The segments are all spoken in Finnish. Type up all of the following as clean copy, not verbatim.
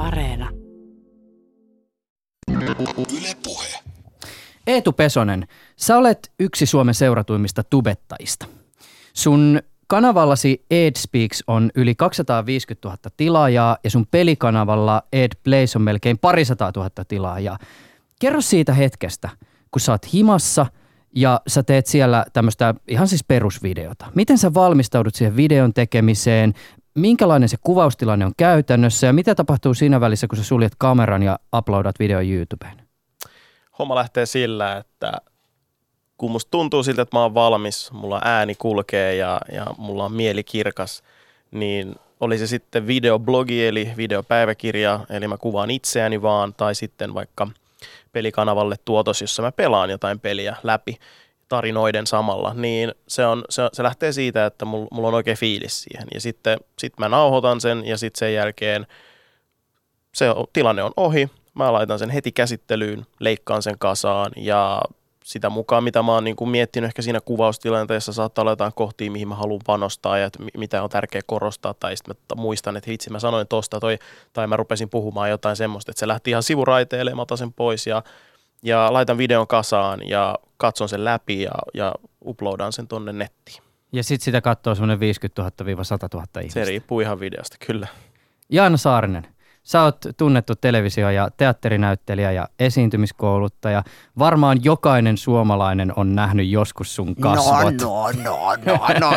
Areena. Yle Puhe. Eetu Pesonen, sä olet yksi Suomen seuratuimmista tubettajista. Sun kanavallasi Ed Speaks on yli 250 000 tilaajaa ja sun pelikanavalla Ed Plays on melkein 200 000 tilaajaa. Kerro siitä hetkestä, kun sä oot himassa ja sä teet siellä tämmöistä ihan siis perusvideota. Miten sä valmistaudut siihen videon tekemiseen? Minkälainen se kuvaustilanne on käytännössä ja mitä tapahtuu siinä välissä, kun sä suljet kameran ja uploadat videon YouTubeen? Homma lähtee sillä, että kun musta tuntuu siltä, että mä oon valmis, mulla ääni kulkee ja mulla on mieli kirkas, niin oli se sitten videoblogi eli videopäiväkirja, eli mä kuvaan itseäni vaan, tai sitten vaikka pelikanavalle tuotos, jossa mä pelaan jotain peliä läpi tarinoiden samalla, niin se lähtee siitä, että mulla on oikein fiilis siihen. Ja sitten mä nauhoitan sen ja sitten sen jälkeen tilanne on ohi. Mä laitan sen heti käsittelyyn, leikkaan sen kasaan ja sitä mukaan, mitä mä oon niin kuin miettinyt ehkä siinä kuvaustilanteessa, saattaa olla jotain kohtia, mihin mä haluan panostaa ja mitä on tärkeää korostaa. Tai sitten mä muistan, että hitsi mä sanoin tosta tai mä rupesin puhumaan jotain semmoista, että se lähti ihan sivuraiteelle, mä otan sen pois ja laitan videon kasaan ja katson sen läpi ja uploadan sen tonne nettiin. Ja sitten sitä katsoo semmoinen 50 000-100 000 ihmistä. Se riippuu ihan videosta, kyllä. Jaana Saarinen, sä oot tunnettu televisio- ja teatterinäyttelijä ja esiintymiskouluttaja. Varmaan jokainen suomalainen on nähnyt joskus sun kasvot. No,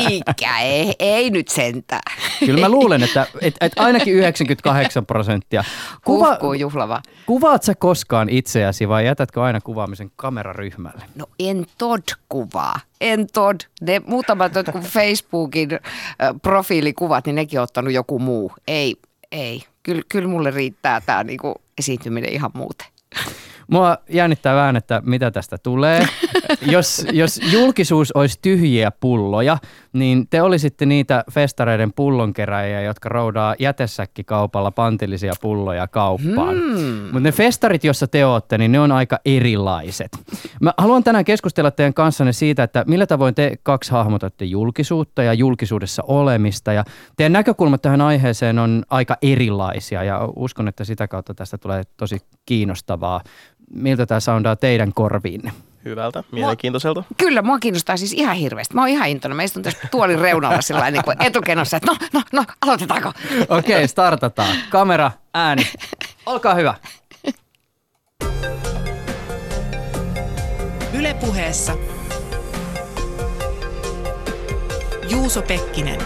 ei nyt sentään. Kyllä mä luulen, että ainakin 98%. Kuhkuu juhlava. Kuvaat sä koskaan itseäsi vai jätätkö aina kuvaamisen kameraryhmälle? No en kuvaa. Ne muutamat jotkut Facebookin profiilikuvat, niin nekin on ottanut joku muu. Ei. Kyllä mulle riittää tämä niinku esiintyminen ihan muuten. Mua jännittää vähän, että mitä tästä tulee. Jos julkisuus olisi tyhjiä pulloja, niin te olisitte niitä festareiden pullonkeräjiä, jotka roudaa jätesäkkikaupalla pantillisia pulloja kauppaan. Mutta ne festarit, joissa te ootte, niin ne on aika erilaiset. Mä haluan tänään keskustella teidän kanssanne siitä, että millä tavoin te kaksi hahmotatte julkisuutta ja julkisuudessa olemista. Ja teidän näkökulmat tähän aiheeseen on aika erilaisia ja uskon, että sitä kautta tästä tulee tosi kiinnostavaa. Miltä tämä soundaa teidän korviinne? Hyvältä, mielenkiintoiselta. Kyllä, mua kiinnostaa siis ihan hirveästi. Mä oon ihan intoinen. Mä istun tässä tuolin reunalla sillä niin kuin etukenossa, että no, aloitetaanko? Okei, startataan. Kamera, ääni. Olkaa hyvä. Yle Puheessa Juuso Pekkinen.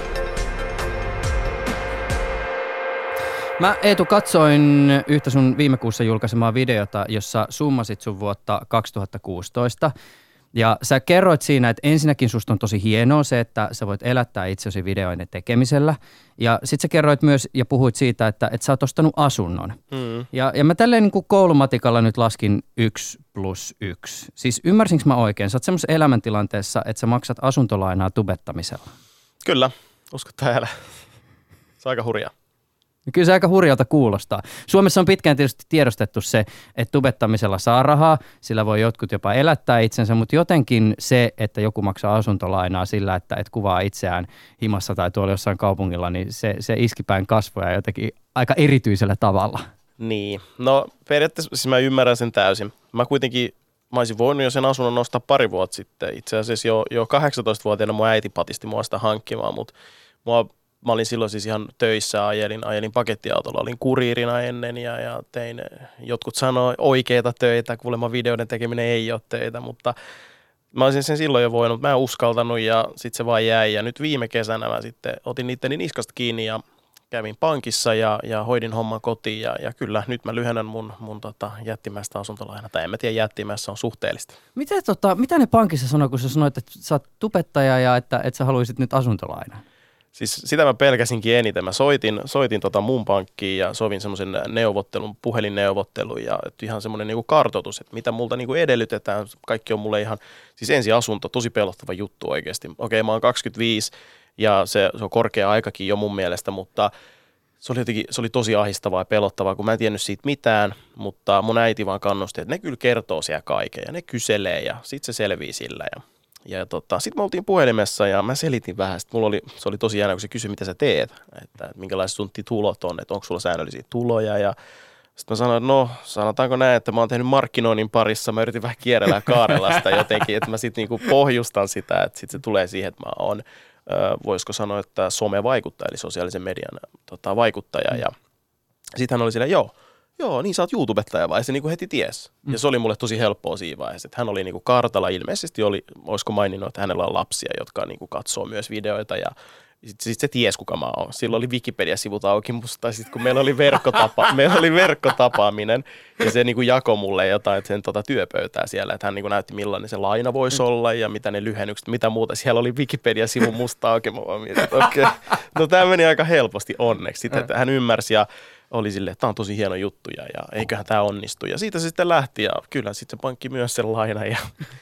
Mä Eetu katsoin yhtä sun viime kuussa julkaisemaa videota, jossa summasit sun vuotta 2016. Ja sä kerroit siinä, että ensinnäkin susta on tosi hienoa se, että sä voit elättää itsesi videoiden tekemisellä. Ja sit sä kerroit myös ja puhuit siitä, että sä oot ostanut asunnon. Ja mä tälleen niin kuin koulumatikalla nyt laskin 1 + 1. Siis ymmärsinkö mä oikein? Sä oot semmoisessa elämäntilanteessa, että sä maksat asuntolainaa tubettamisella. Kyllä, usko täällä. Se on aika hurjaa. Kyllä se aika hurjalta kuulostaa. Suomessa on pitkään tietysti tiedostettu se, että tubettamisella saa rahaa, sillä voi jotkut jopa elättää itsensä, mutta jotenkin se, että joku maksaa asuntolainaa sillä, että kuvaa itseään himassa tai tuolla jossain kaupungilla, niin se iskipäin kasvoja jotenkin aika erityisellä tavalla. Niin, no periaatteessa siis mä ymmärrän sen täysin. Mä olisin voinut jo sen asunnon nostaa pari vuotta sitten. Itse asiassa jo 18-vuotiaana mun äiti patisti mua sitä hankkimaan, mutta mä olin silloin siis ihan töissä, ajelin pakettiautolla, olin kuriirina ennen ja tein, jotkut sanoi oikeita töitä, kuulemma videoiden tekeminen ei ole töitä, mutta mä olisin sen silloin jo voinut, mä en uskaltanut ja sitten se vaan jäi ja nyt viime kesänä mä sitten otin niitteni niskasta kiinni ja kävin pankissa ja hoidin homman kotiin ja kyllä nyt mä lyhennän mun jättimäistä asuntolainaa, tai en mä tiedä jättimässä on suhteellista. Mitä ne pankissa sanoo, kun sä sanoit, että sä oot tubettaja ja että sä haluaisit nyt asuntolainaa? Siis sitä mä pelkäsinkin eniten. Mä soitin mun pankkiin ja sovin semmoisen puhelinneuvottelun ja ihan semmoinen niinku kartoitus, että mitä multa niinku edellytetään. Kaikki on mulle ihan, siis ensiasunto, tosi pelottava juttu oikeasti. Okei, mä oon 25 ja se on korkea aikakin jo mun mielestä, mutta se oli tosi ahdistavaa ja pelottavaa, kun mä en tiennyt siitä mitään, mutta mun äiti vaan kannusti, että ne kyllä kertoo siellä kaiken ja ne kyselee ja sit se selvii sillä ja Sitten me oltiin puhelimessa ja mä selitin vähän. Se oli tosi jännä, kun se kysyi, mitä sä teet, että minkälaiset sun tulot on, että onko sulla säännöllisiä tuloja. Ja sitten mä sanoin, että no sanotaanko näin, että mä oon tehnyt markkinoinnin parissa. Mä yritin vähän kierrellä ja kaarella sitä jotenkin, että mä sitten niinku pohjustan sitä, että sitten se tulee siihen, että mä oon, voisiko sanoa, että somevaikuttaja, eli sosiaalisen median vaikuttaja. Ja sitten hän oli silleen, joo, niin sä oot YouTubettaja vai? Se niinku heti ties. Ja se oli mulle tosi helppoa siinä vaiheessa, että hän oli niinku kartalla ilmeisesti, olisiko maininnut, että hänellä on lapsia, jotka niinku katsoo myös videoita ja sitten se ties, kuka mä oon. Silloin oli Wikipedia-sivut auki musta, sitten kun meillä oli verkkotapaaminen ja se niinku jakoi mulle jotain sen työpöytää siellä, että hän niinku näytti millainen se laina voisi olla ja mitä ne lyhennykset, mitä muuta. Siellä oli Wikipedia-sivu musta auki, mä vaan mietin, että okei. No tämä meni aika helposti onneksi. Sitten että hän ymmärsi ja oli silleen, että tämä on tosi hieno juttu ja eiköhän tämä onnistu. Ja siitä se sitten lähti ja kyllä sitten se pankki myös sen laina ja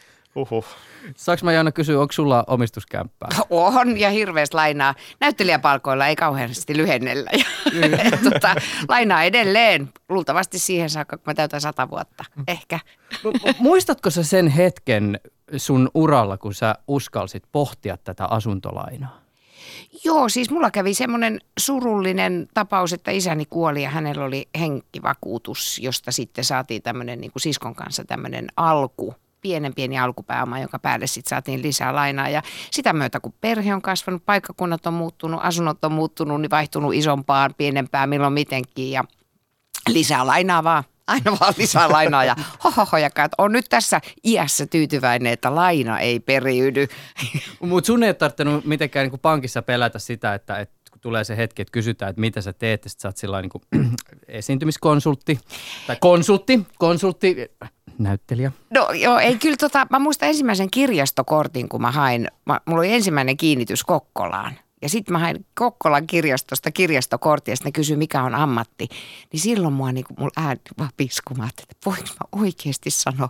Saanko mä Jaana kysyä, onko sulla omistuskämppää? On ja hirveästi lainaa. Näyttelijäpalkoilla ei kauheasti lyhennellä. Lainaa edelleen. Luultavasti siihen saakka, kun mä täytän 100 vuotta. Ehkä. Muistatko sä sen hetken sun uralla, kun sä uskalsit pohtia tätä asuntolainaa? Joo, siis mulla kävi semmoinen surullinen tapaus, että isäni kuoli ja hänellä oli henkivakuutus, josta sitten saatiin tämmöinen niin kuin siskon kanssa tämmöinen pieni alkupääoma, jonka päälle sitten saatiin lisää lainaa. Ja sitä myötä, kun perhe on kasvanut, paikkakunnat on muuttunut, asunnot on muuttunut, niin vaihtunut isompaan, pienempään, milloin mitenkin ja lisää lainaa vaan. Aina vaan lisää lainaa ja on nyt tässä iässä tyytyväinen, että laina ei periydy. Mutta sun ei ole tarvinnut mitenkään niin pankissa pelätä sitä, että kun tulee se hetki, että kysytään, että mitä sä teet, ja sit sä oot sillain niin esiintymiskonsultti tai konsultti, näyttelijä. No joo, ei kyllä mä muistan ensimmäisen kirjastokortin, kun mä hain, mulla oli ensimmäinen kiinnitys Kokkolaan. Ja sitten mä hain Kokkolan kirjastosta kirjastokortin ja sitten ne kysyi, mikä on ammatti. Niin silloin mulla ääni vaan piskumaan, että voinko mä oikeasti sanoa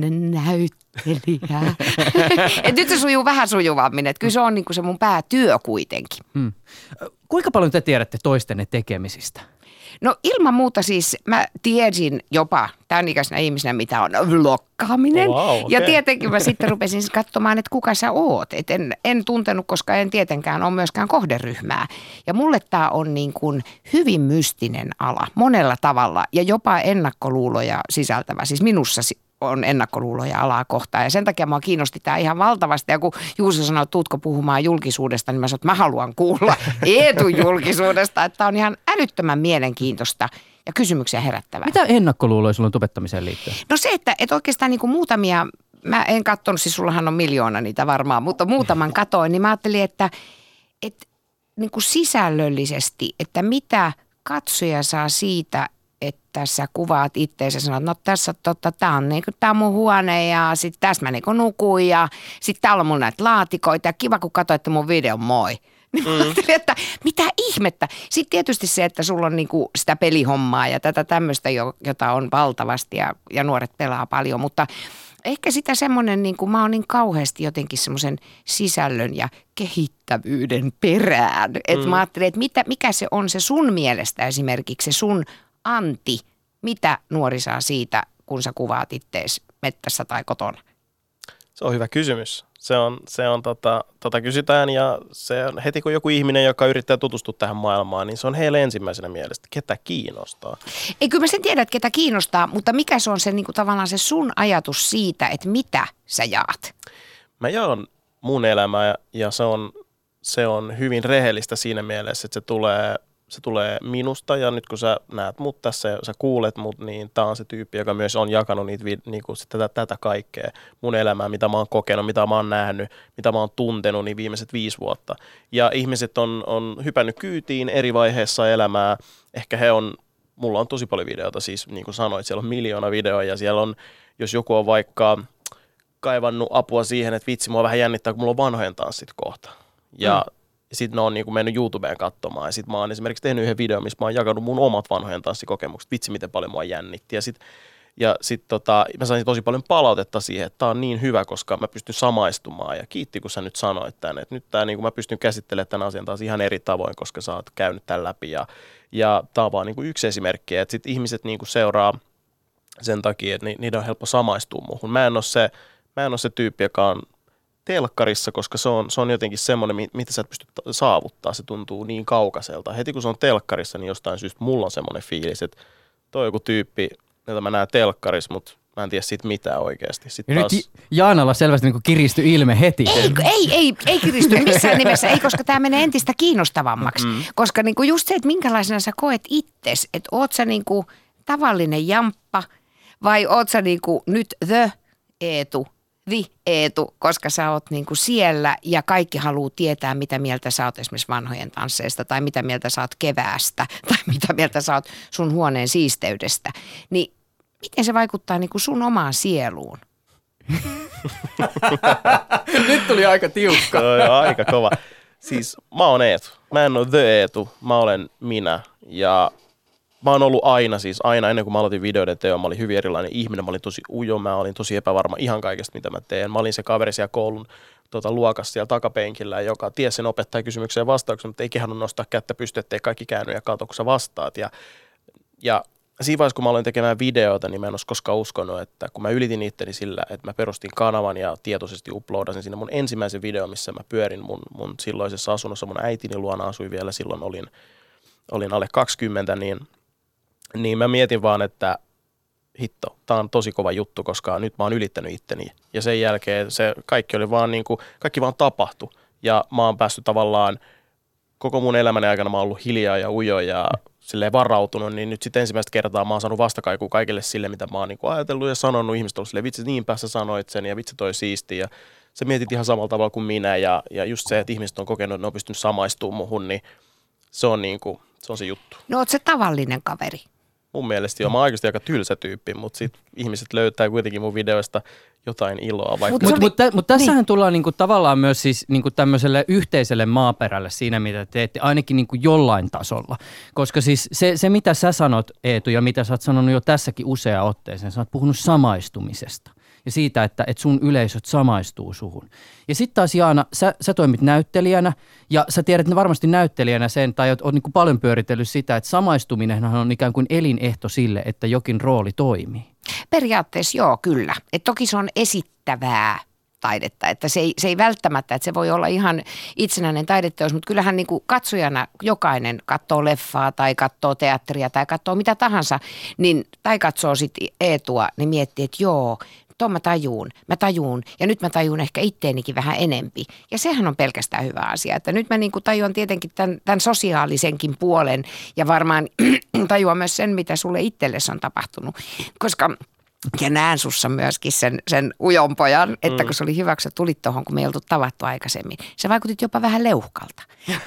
näyttelijä. Et nyt se sujuu vähän sujuvammin, että kyllä se on niinku se mun päätyö kuitenkin. Kuinka paljon te tiedätte toistenne tekemisistä? No ilman muuta siis mä tiesin jopa tämän ikäisenä ihmisenä, mitä on vloggaaminen. Wow, okay. Ja tietenkin mä sitten rupesin katsomaan, että kuka sä oot. Et en tuntenut, koska en tietenkään ole myöskään kohderyhmää. Ja mulle tää on niin kuin hyvin mystinen ala monella tavalla ja jopa ennakkoluuloja sisältävä. Siis minussa on ennakkoluuloja alaa kohtaan ja sen takia mua kiinnosti tämä ihan valtavasti. Ja kun Juuso sanoi, että tuutko puhumaan julkisuudesta, niin mä sanoin, että mä haluan kuulla Eetun julkisuudesta, että tämä on ihan älyttömän mielenkiintoista ja kysymyksiä herättävää. Mitä ennakkoluuloja sulla on tubettamiseen liittyen? No se, että oikeastaan niin kuin muutamia, mä en katsonut, siis sullahan on miljoona niitä varmaan, mutta muutaman katoin, niin mä ajattelin, että niin kuin sisällöllisesti, että mitä katsoja saa siitä, että sä kuvaat itseäsi ja sanot, no tässä tää on mun huone ja sitten tässä mä niinku nukun ja sitten täällä on mun näitä laatikoita ja kiva kun katsoitte mun videon, moi. Niin mä ajattelin, että mitä ihmettä. Sitten tietysti se, että sulla on niinku sitä pelihommaa ja tätä tämmöistä, jota on valtavasti ja nuoret pelaa paljon, mutta ehkä sitä semmoinen, niin kuin mä oon niin kauheasti jotenkin semmoisen sisällön ja kehittävyyden perään. Että mä ajattelin, että mikä se on se sun mielestä esimerkiksi se sun anti, mitä nuori saa siitä, kun sä kuvaat ittees mettässä tai kotona? Se on hyvä kysymys. Se on kysytään ja se on heti kun joku ihminen, joka yrittää tutustua tähän maailmaan, niin se on heille ensimmäisenä mielestä, ketä kiinnostaa. Ei, kyllä mä sen tiedän, että ketä kiinnostaa, mutta mikä se on se niin kuin tavallaan se sun ajatus siitä, että mitä sä jaat? Mä jaan mun elämää ja se on hyvin rehellistä siinä mielessä, että se tulee minusta ja nyt kun sä näet mut tässä ja sä kuulet mut, niin tää on se tyyppi, joka myös on jakanut niitä, niinku tätä kaikkea mun elämää, mitä mä oon kokenut, mitä mä oon nähnyt, mitä mä oon tuntenut niin viimeiset 5 vuotta. Ja ihmiset on hypännyt kyytiin eri vaiheessa elämää. Ehkä mulla on tosi paljon videoita, siis niin kuin sanoit, siellä on 1 miljoona videoa ja siellä on, jos joku on vaikka kaivannut apua siihen, että vitsi, mua vähän jännittää, kun mulla on vanhojen tanssit kohta. Ja sitten ne on niin kuin mennyt YouTubeen katsomaan. Ja sitten mä oon esimerkiksi tehnyt yhden videon, missä mä oon jakanut mun omat vanhojen tanssikokemukset. Vitsi, miten paljon mua jännitti. Ja sitten mä sain tosi paljon palautetta siihen, että tää on niin hyvä, koska mä pystyn samaistumaan. Ja kiitti, kun sä nyt sanoit tän. Että nyt niin mä pystyn käsittelemään tämän asian taas ihan eri tavoin, koska sä oot käynyt tämän läpi. Ja tää on vaan niin kuin yksi esimerkki. Että sitten ihmiset niin kuin seuraa sen takia, että niiden on helppo samaistua muuhun. Mä en ole se tyyppi, joka on telkkarissa, koska se on jotenkin semmoinen, mitä sä et pysty saavuttaa. Se tuntuu niin kaukaiselta. Heti kun se on telkkarissa, niin jostain syystä mulla on semmoinen fiilis, että toi on joku tyyppi, jota mä näen telkkarissa, mutta mä en tiedä siitä mitään oikeasti. Ja taas... nyt Jaanalla selvästi niin kiristyi ilme heti. Ei kiristy missään nimessä, ei, koska tämä menee entistä kiinnostavammaksi. Koska niinku just se, että minkälaisena sä koet itses, että oot sä niinku tavallinen jamppa vai oot sä niinku nyt the Eetu, koska sä oot niinku siellä ja kaikki haluaa tietää, mitä mieltä sä oot esimerkiksi vanhojen tansseista tai mitä mieltä sä oot keväästä tai mitä mieltä sä oot sun huoneen siisteydestä. Niin miten se vaikuttaa niinku sun omaan sieluun? Nyt tuli aika tiukka. Aika kova. Siis mä oon Eetu. Mä en ole the Eetu. Mä olen minä. Ja mä oon ollut aina ennen kuin mä aloitin videoiden teon, mä olin hyvin erilainen ihminen. Mä olin tosi ujo, mä olin tosi epävarma ihan kaikesta, mitä mä teen. Mä olin se kaveri siellä koulun luokassa siellä takapenkillä, joka tiesi sen opettajan kysymykseen ja vastauksen, mutta ei kehannut nostaa kättä pystyyn, ettei kaikki käänny ja katso, kun sä vastaat. Ja siinä vaiheessa, kun mä aloin tekemään videoita, niin mä en olisi koskaan uskonut, että kun mä ylitin itteni sillä, että mä perustin kanavan ja tietoisesti uploadasin sinne mun ensimmäisen video, missä mä pyörin mun silloisessa asunnossa, mun äitini luona asui vielä, silloin olin alle 20, niin mä mietin vaan, että hitto, tää on tosi kova juttu, koska nyt mä oon ylittänyt itteni. Ja sen jälkeen se kaikki oli vaan kaikki vaan tapahtui. Ja mä oon päässyt tavallaan, koko mun elämäni aikana mä oon ollut hiljaa ja ujo ja silleen varautunut, niin nyt sitten ensimmäistä kertaa mä oon saanut vastakaikua kaikille sille, mitä mä oon ajatellut ja sanonut. Ihmiset on silleen, vitsi niinpä sä sanoit sen ja vitsi toi siisti. Ja sä mietit ihan samalla tavalla kuin minä ja just se, että ihmiset on kokenut, että ne on pystynyt samaistumaan muhun, niin se on se juttu. No oot se tavallinen kaveri? Mun mielestä joo, mä oon oikeasti aika tylsä tyyppi, mutta sit ihmiset löytää kuitenkin mun videoista jotain iloa. Mutta tässähän tullaan niinku tavallaan myös siis niinku tämmöiselle yhteiselle maaperälle siinä, mitä teette, ainakin niinku jollain tasolla. Koska siis se, mitä sä sanot, Eetu, ja mitä sä oot sanonut jo tässäkin useaan otteeseen, sä oot puhunut samaistumisesta. Ja siitä, että sun yleisöt samaistuu suhun. Ja sitten taas Jaana, sä toimit näyttelijänä ja sä tiedät varmasti näyttelijänä sen, tai oot niin kuin paljon pyöritellyt sitä, että samaistuminenhan on ikään kuin elinehto sille, että jokin rooli toimii. Periaatteessa joo, kyllä. Et toki se on esittävää taidetta, että se ei välttämättä, että se voi olla ihan itsenäinen taideteos, mutta kyllähän niin kuin katsojana jokainen katsoo leffaa tai katsoo teatteria tai katsoo mitä tahansa, niin, tai katsoo sitten Eetua, niin miettii, että joo, tuon mä tajuun ja nyt mä tajun ehkä itteenikin vähän enempi. Ja sehän on pelkästään hyvä asia, että nyt mä niin kuin tajuan tietenkin tämän sosiaalisenkin puolen ja varmaan tajuan myös sen, mitä sulle itsellesi on tapahtunut, koska ja näen sussa myöskin sen ujon pojan, että kun se oli hyvä, kun sä tulit tuohon, kun me ei oltu tavattu aikaisemmin. Se vaikutit jopa vähän leuhkalta.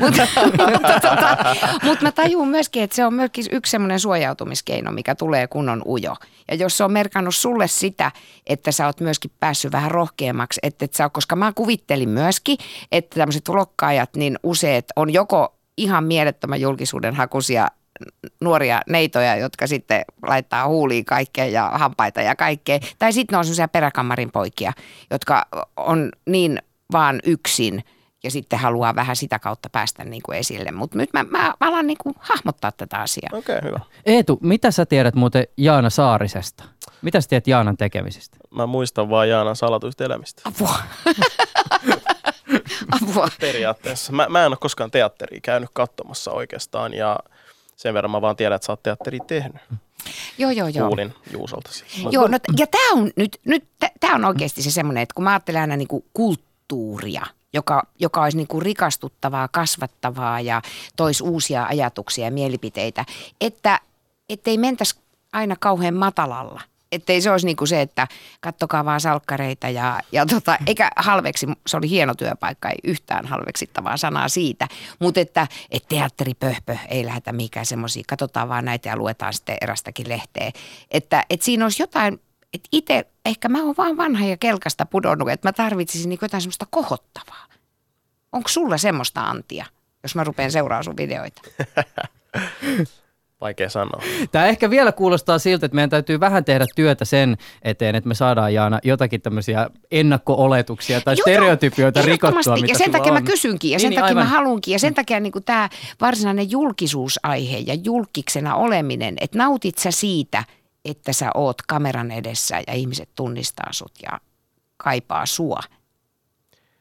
Mutta mä tajun myöskin, että se on myöskin yksi semmoinen suojautumiskeino, mikä tulee kun on ujo. Ja jos se on merkannut sulle sitä, että sä oot myöskin päässyt vähän rohkeammaksi, koska mä kuvittelin myöskin, että tämmöiset lokkaajat niin useat on joko ihan mielettömän julkisuuden hakuisia nuoria neitoja, jotka sitten laittaa huuliin kaikkea ja hampaita ja kaikkea. Tai sitten ne on sellaisia peräkammarin poikia, jotka on niin vaan yksin ja sitten haluaa vähän sitä kautta päästä niin kuin esille. Mutta nyt mä alan niin kuin hahmottaa tätä asiaa. Okei, hyvä. Eetu, mitä sä tiedät muuten Jaana Saarisesta? Mitä sä tiedät Jaanan tekemisistä? Mä muistan vaan Jaanan salatuista elämistä. Apua. Periaatteessa. Mä en ole koskaan teatteria käynyt katsomassa oikeastaan ja sen verran mä vaan tiedän, että sä oot teatteria tehnyt. Joo. Kuulin Juusolta siis. Joo, no, ja tää on tää on oikeasti se semmoinen, että kun mä ajattelen aina niinku kulttuuria, joka olisi niinku rikastuttavaa, kasvattavaa ja toisi uusia ajatuksia ja mielipiteitä, ettei mentäisi aina kauhean matalalla. Ettei se olisi niinku se, että kattokaa vaan salkkareita eikä halveksi, se oli hieno työpaikka, ei yhtään halveksittavaa sanaa siitä, mutta että teatteripöhpö ei lähetä mihinkään semmoisia, katsotaan vaan näitä ja luetaan sitten erästäkin lehteä. Että siinä olisi jotain, että itse, ehkä mä oon vaan vanha ja kelkasta pudonnut, että mä tarvitsisin niinku jotain semmoista kohottavaa. Onko sulla semmoista antia, jos mä rupean seuraamaan sun videoita? Vaikea sanoa. Tämä ehkä vielä kuulostaa siltä, että meidän täytyy vähän tehdä työtä sen eteen, että me saadaan Jaana jotakin tämmöisiä ennakko-oletuksia tai stereotypioita rikottua, mitä ja sen takia on. Mä kysynkin ja sen takia mä haluunkin ja sen takia niin tämä varsinainen julkisuusaihe ja julkiksena oleminen, että nautit sä siitä, että sä oot kameran edessä ja ihmiset tunnistaa sut ja kaipaa sua?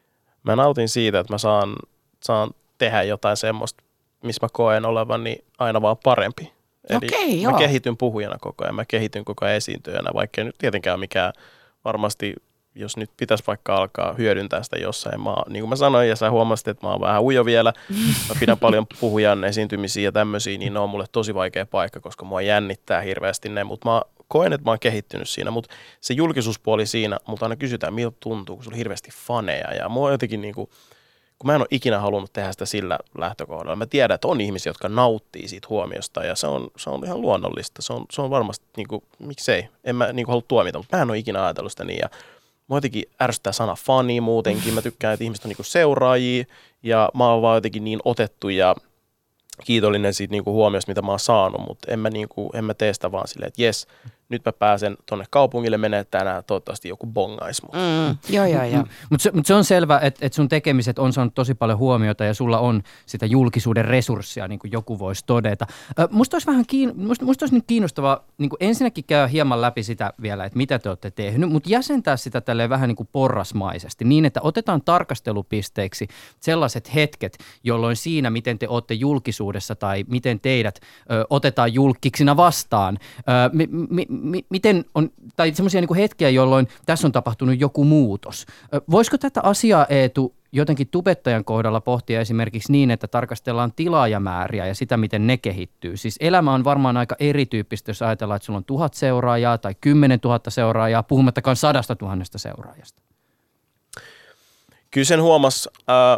mä nautin siitä, että mä saan tehdä jotain semmoista, missä mä koen olevani aina vaan parempi. Eli mä kehityn puhujana koko ajan, mä kehityn koko ajan esiintyjänä, vaikka ei nyt tietenkään mikään varmasti, jos nyt pitäisi vaikka alkaa hyödyntää sitä jossain. Niin kuin mä sanoin, ja sä huomasit, että mä oon vähän ujo vielä, mä pidän paljon puhujan esiintymisiä ja tämmöisiä, niin ne on mulle tosi vaikea paikka, koska mua jännittää hirveästi ne, mutta mä koen, että mä oon kehittynyt siinä, mutta se julkisuuspuoli siinä, mutta aina kysytään, miltä tuntuu, kun sulla on hirveästi faneja, ja mua jotenkin niinku, kun mä en ole ikinä halunnut tehdä sitä sillä lähtökohdalla. Mä tiedän, että on ihmisiä, jotka nauttii siitä huomiosta ja se on ihan luonnollista. Se on varmasti, niin kuin, miksei, en mä niin kuin halua tuomita, mutta mä en ole ikinä ajatellut sitä niin. Ja mua jotenkin ärsyttää sana fani muutenkin. Mä tykkään, että ihmiset on niin kuin seuraajia ja mä oon vaan jotenkin niin otettu ja kiitollinen siitä niin kuin huomiosta, mitä mä oon saanut, mutta en mä tee sitä vaan silleen, että jes, nyt mä pääsen tonne kaupungille menee tänään, toivottavasti joku bongaisi mut. Joo. Mutta se on selvä, että sun tekemiset on saanut tosi paljon huomiota ja sulla on sitä julkisuuden resurssia, niin kuin joku voisi todeta. Musta olisi niin kiinnostavaa niin kuin ensinnäkin käydä hieman läpi sitä vielä, että mitä te olette tehnyt, mutta jäsentää sitä tälleen vähän niin kuin porrasmaisesti niin, että otetaan tarkastelupisteiksi sellaiset hetket, jolloin siinä, miten te olette julkisuudessa tai miten teidät otetaan julkiksina vastaan, miten on, tai semmoisia niin kuin hetkiä, jolloin tässä on tapahtunut joku muutos. Voisiko tätä asiaa, Eetu, jotenkin tubettajan kohdalla pohtia esimerkiksi niin, että tarkastellaan tilaajamääriä ja sitä, miten ne kehittyy? Siis elämä on varmaan aika erityyppistä, jos ajatellaan, että sulla on 1000 seuraajaa tai 10 000 seuraajaa, puhumattakaan 100 000 seuraajasta. Kyllä sen huomas.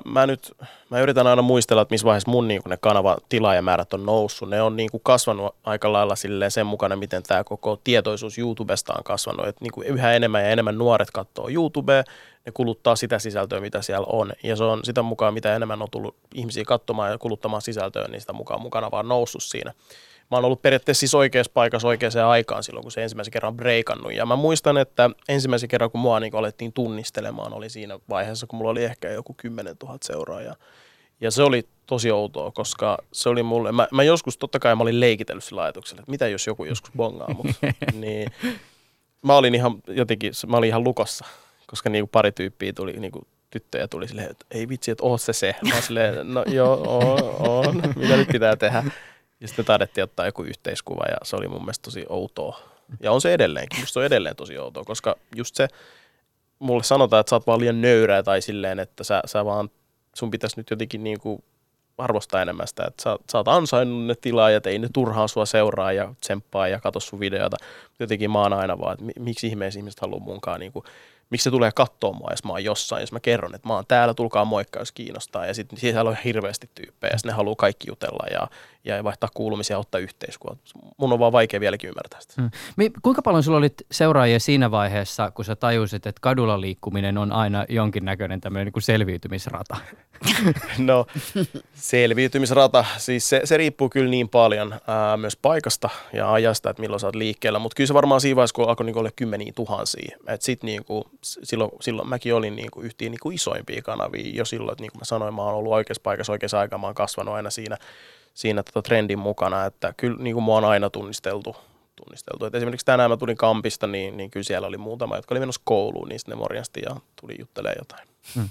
Mä yritän aina muistella, että missä vaiheessa mun niin ne kanavan tilaajamäärät on noussut. Ne on niin kuin kasvanut aika lailla sen mukana, miten tämä koko tietoisuus YouTubesta on kasvanut. Et niin kuin yhä enemmän ja enemmän nuoret katsoo YouTubea, ne kuluttaa sitä sisältöä, mitä siellä on. Ja se on sitä mukaan, mitä enemmän on tullut ihmisiä katsomaan ja kuluttamaan sisältöä, niin sitä mukaan mukana vaan noussut siinä. Mä oon ollut periaatteessa siis oikeassa paikassa oikeaan aikaan silloin, kun se ensimmäisen kerran breikannut. Ja mä muistan, että ensimmäisen kerran, kun mua niin alettiin tunnistelemaan, oli siinä vaiheessa, kun mulla oli ehkä joku 10 000 seuraajaa. Ja se oli tosi outoa, koska se oli mulle, mä joskus totta kai mä olin leikitellyt sillä ajatuksella, että mitä jos joku joskus bongaa mut. Niin mä olin ihan lukossa, koska niin kuin pari tyyppiä tuli, niin kuin tyttöjä tuli silleen, että ei vitsi, että oot se. Mä olin silleen, no joo, on, mitä nyt pitää tehdä. Ja sitten taidettiin ottaa joku yhteiskuva ja se oli mun mielestä tosi outoa. Ja on se edelleenkin, musta se on edelleen tosi outoa, koska just se, mulle sanotaan, että sä oot vaan liian nöyrää tai silleen, että sä vaan, sun pitäisi nyt jotenkin niinku arvostaa enemmän sitä, että sä oot ansainnut ne tilaajat, ei ne turhaan sua seuraa ja tsemppaa ja katso sun videota. Jotenkin mä oon aina vaan, että miksi ihmeessä ihmiset haluaa munkaan niinku, miksi se tulee katsoa mua, jos mä oon jossain, jos mä kerron, että mä oon täällä, tulkaa moikka, jos kiinnostaa. Ja sitten siellä on hirveästi tyyppejä, ja ne haluaa kaikki jutella ja vaihtaa kuulumisia ja ottaa yhteiskuvaa. Mun on vaan vaikea vieläkin ymmärtää sitä. Kuinka paljon sulla oli seuraajia siinä vaiheessa, kun sä tajusit, että kadulla liikkuminen on aina jonkinnäköinen tämmöinen niin kuin selviytymisrata? No, selviytymisrata, siis se riippuu kyllä niin paljon myös paikasta ja ajasta, että milloin sä oot liikkeellä. Mutta kyllä se varmaan siinä vaiheessa, kun alkoi niin olla 10 000. Että sitten niin silloin mäkin olin niin kuin yhtiä niin kuin isoimpia kanavia jo silloin, että niin kuin mä sanoin, mä oon ollut oikeassa paikassa oikeassa aikaan, mä oon kasvanut aina siinä trendin mukana, että kyllä niin kuin mua on aina tunnisteltu. Et esimerkiksi tänään mä tulin kampista, niin kyllä siellä oli muutama, jotka oli menossa kouluun, niin sitten ne morjasti ja tuli juttelemaan jotain.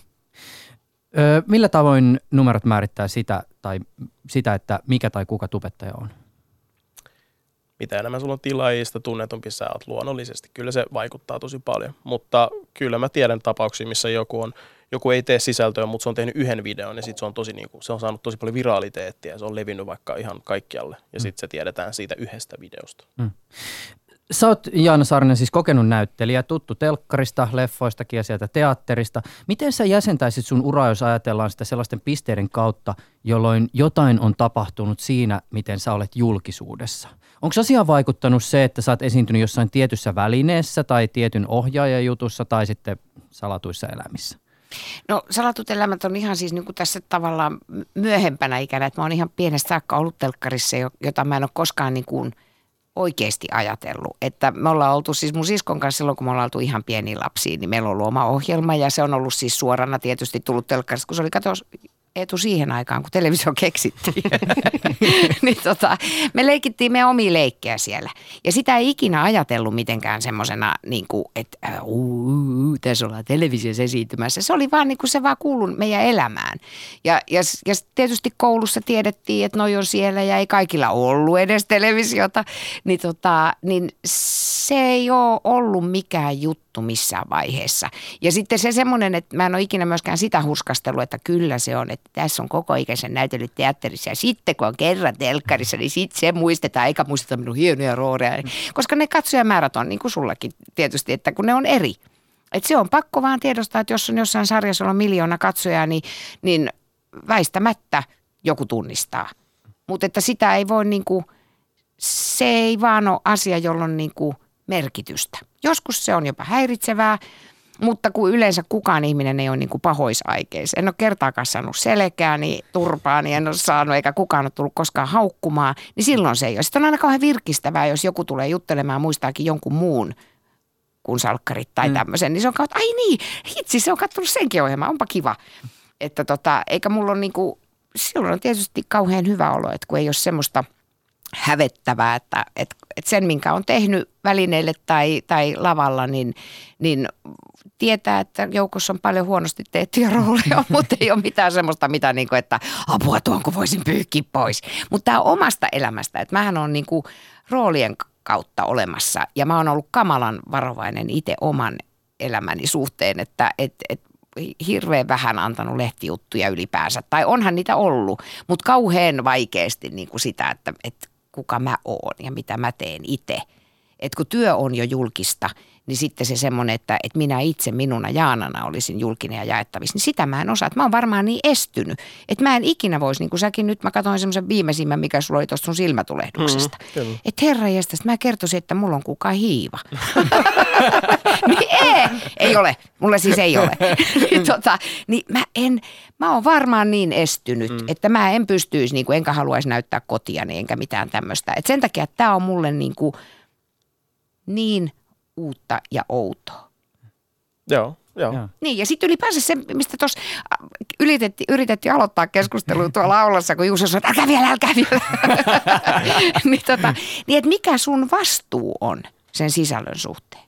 Millä tavoin numerot määrittää sitä, että mikä tai kuka tubettaja on? Mitä enemmän sulla on tilaajista, tunnetumpi sä oot luonnollisesti. Kyllä se vaikuttaa tosi paljon, mutta kyllä mä tiedän tapauksia, missä joku ei tee sisältöä, mutta se on tehnyt yhden videon ja sitten se on saanut tosi paljon viraliteettia ja se on levinnyt vaikka ihan kaikkialle ja sitten se tiedetään siitä yhdestä videosta. Sä oot, Jaana Saarinen, siis kokenut näyttelijä, tuttu telkkarista, leffoistakin ja sieltä teatterista. Miten sä jäsentäisit sun uraa, jos ajatellaan sitä sellaisten pisteiden kautta, jolloin jotain on tapahtunut siinä, miten sä olet julkisuudessa? Onko asiaan vaikuttanut se, että sä oot esiintynyt jossain tietyssä välineessä tai tietyn ohjaajajutussa tai sitten salatuissa elämissä? No salatut elämät on ihan siis niin kuin tässä tavallaan myöhempänä ikänä, että mä oon ihan pienestä saakka ollut telkkarissa, jota mä en ole koskaan niin kuin oikeasti ajatellut. Että me ollaan oltu siis mun siskon kanssa silloin, kun me ollaan oltu ihan pieniä lapsia, niin meillä on ollut oma ohjelma ja se on ollut siis suorana tietysti tullut telkkarista, kun se oli Eetu siihen aikaan, kun televisio keksittiin. Niin me leikittiin meidän omia leikkejä siellä. Ja sitä ei ikinä ajatellut mitenkään semmosena, niin että tässä ollaan televisiossa esiintymässä. Se oli vaan niin kuin se vaan kuului meidän elämään. Ja tietysti koulussa tiedettiin, että noi on siellä ja ei kaikilla ollut edes televisiota. Niin se ei ole ollut mikään juttu missään vaiheessa. Ja sitten se semmoinen, että mä en ole ikinä myöskään sitä hurskastelua, että kyllä se on, että tässä on koko ikäisen näytellyt teatterissa ja sitten kun on kerran telkkarissa, niin sitten se muistetaan, eikä muisteta minun hienoja rooleja. Koska ne katsojamäärät on niin kuin sullakin tietysti, että kun ne on eri. Että se on pakko vaan tiedostaa, että jos on jossain sarjassa on 1 miljoona katsojaa, niin väistämättä joku tunnistaa. Mutta että sitä ei voi niinku, se ei vaan ole asia, jolla on niinku merkitystä. Joskus se on jopa häiritsevää, mutta kun yleensä kukaan ihminen ei ole niinku pahoisaikeissa. En ole kertaakaan saanut selkääni, turpaani, en ole saanut eikä kukaan ole tullut koskaan haukkumaan, niin silloin se ei ole. Sitten on aina kauhean virkistävää, jos joku tulee juttelemaan muistaakin jonkun muun kuin salkkarit tai tämmöisen, niin se on kautta, ai niin, hitsi, se on kattonut senkin ohjelman, onpa kiva. Että eikä mulla ole niinku, silloin on tietysti kauhean hyvä olo, että kun ei ole semmoista hävettävää, että sen, minkä on tehnyt välineille tai lavalla, niin tietää, että joukossa on paljon huonosti tehtyjä rooleja, mutta ei ole mitään semmoista, mitä niinku, että apua tuonko voisin pyyhkiä pois. Mutta tämä on omasta elämästä, että mähän on niinku roolien kautta olemassa ja mä oon ollut kamalan varovainen itse oman elämäni suhteen, että hirveän vähän antanut lehtijuttuja ylipäänsä, tai onhan niitä ollut, mutta kauhean vaikeasti niin kuin sitä, että kuka mä oon ja mitä mä teen itse. Että kun työ on jo julkista, niin sitten se semmoinen, että minä itse minuna Jaanana olisin julkinen ja jaettavissa, niin sitä mä en osaa. Että mä oon varmaan niin estynyt, että mä en ikinä voisi, niin kuin säkin nyt, mä katsoin semmoisen viimeisimmän, mikä sulla oli tuosta sun silmätulehduksesta. Että herranjestas, mä kertoisin, että mulla on kukaan hiiva. Niin ei ole. Mulla siis ei ole. Niin mä oon varmaan niin estynyt, että mä en pystyisi, niin kuin, enkä haluaisi näyttää kotiani enkä mitään tämmöistä. Että sen takia, että tää on mulle niin uutta ja outoa. Joo. Niin, ja sitten ylipäänsä se, mistä tuossa yritettiin aloittaa keskustelua tuolla aulassa, kun Juuso sanoi, että älkää vielä. niin, että mikä sun vastuu on sen sisällön suhteen?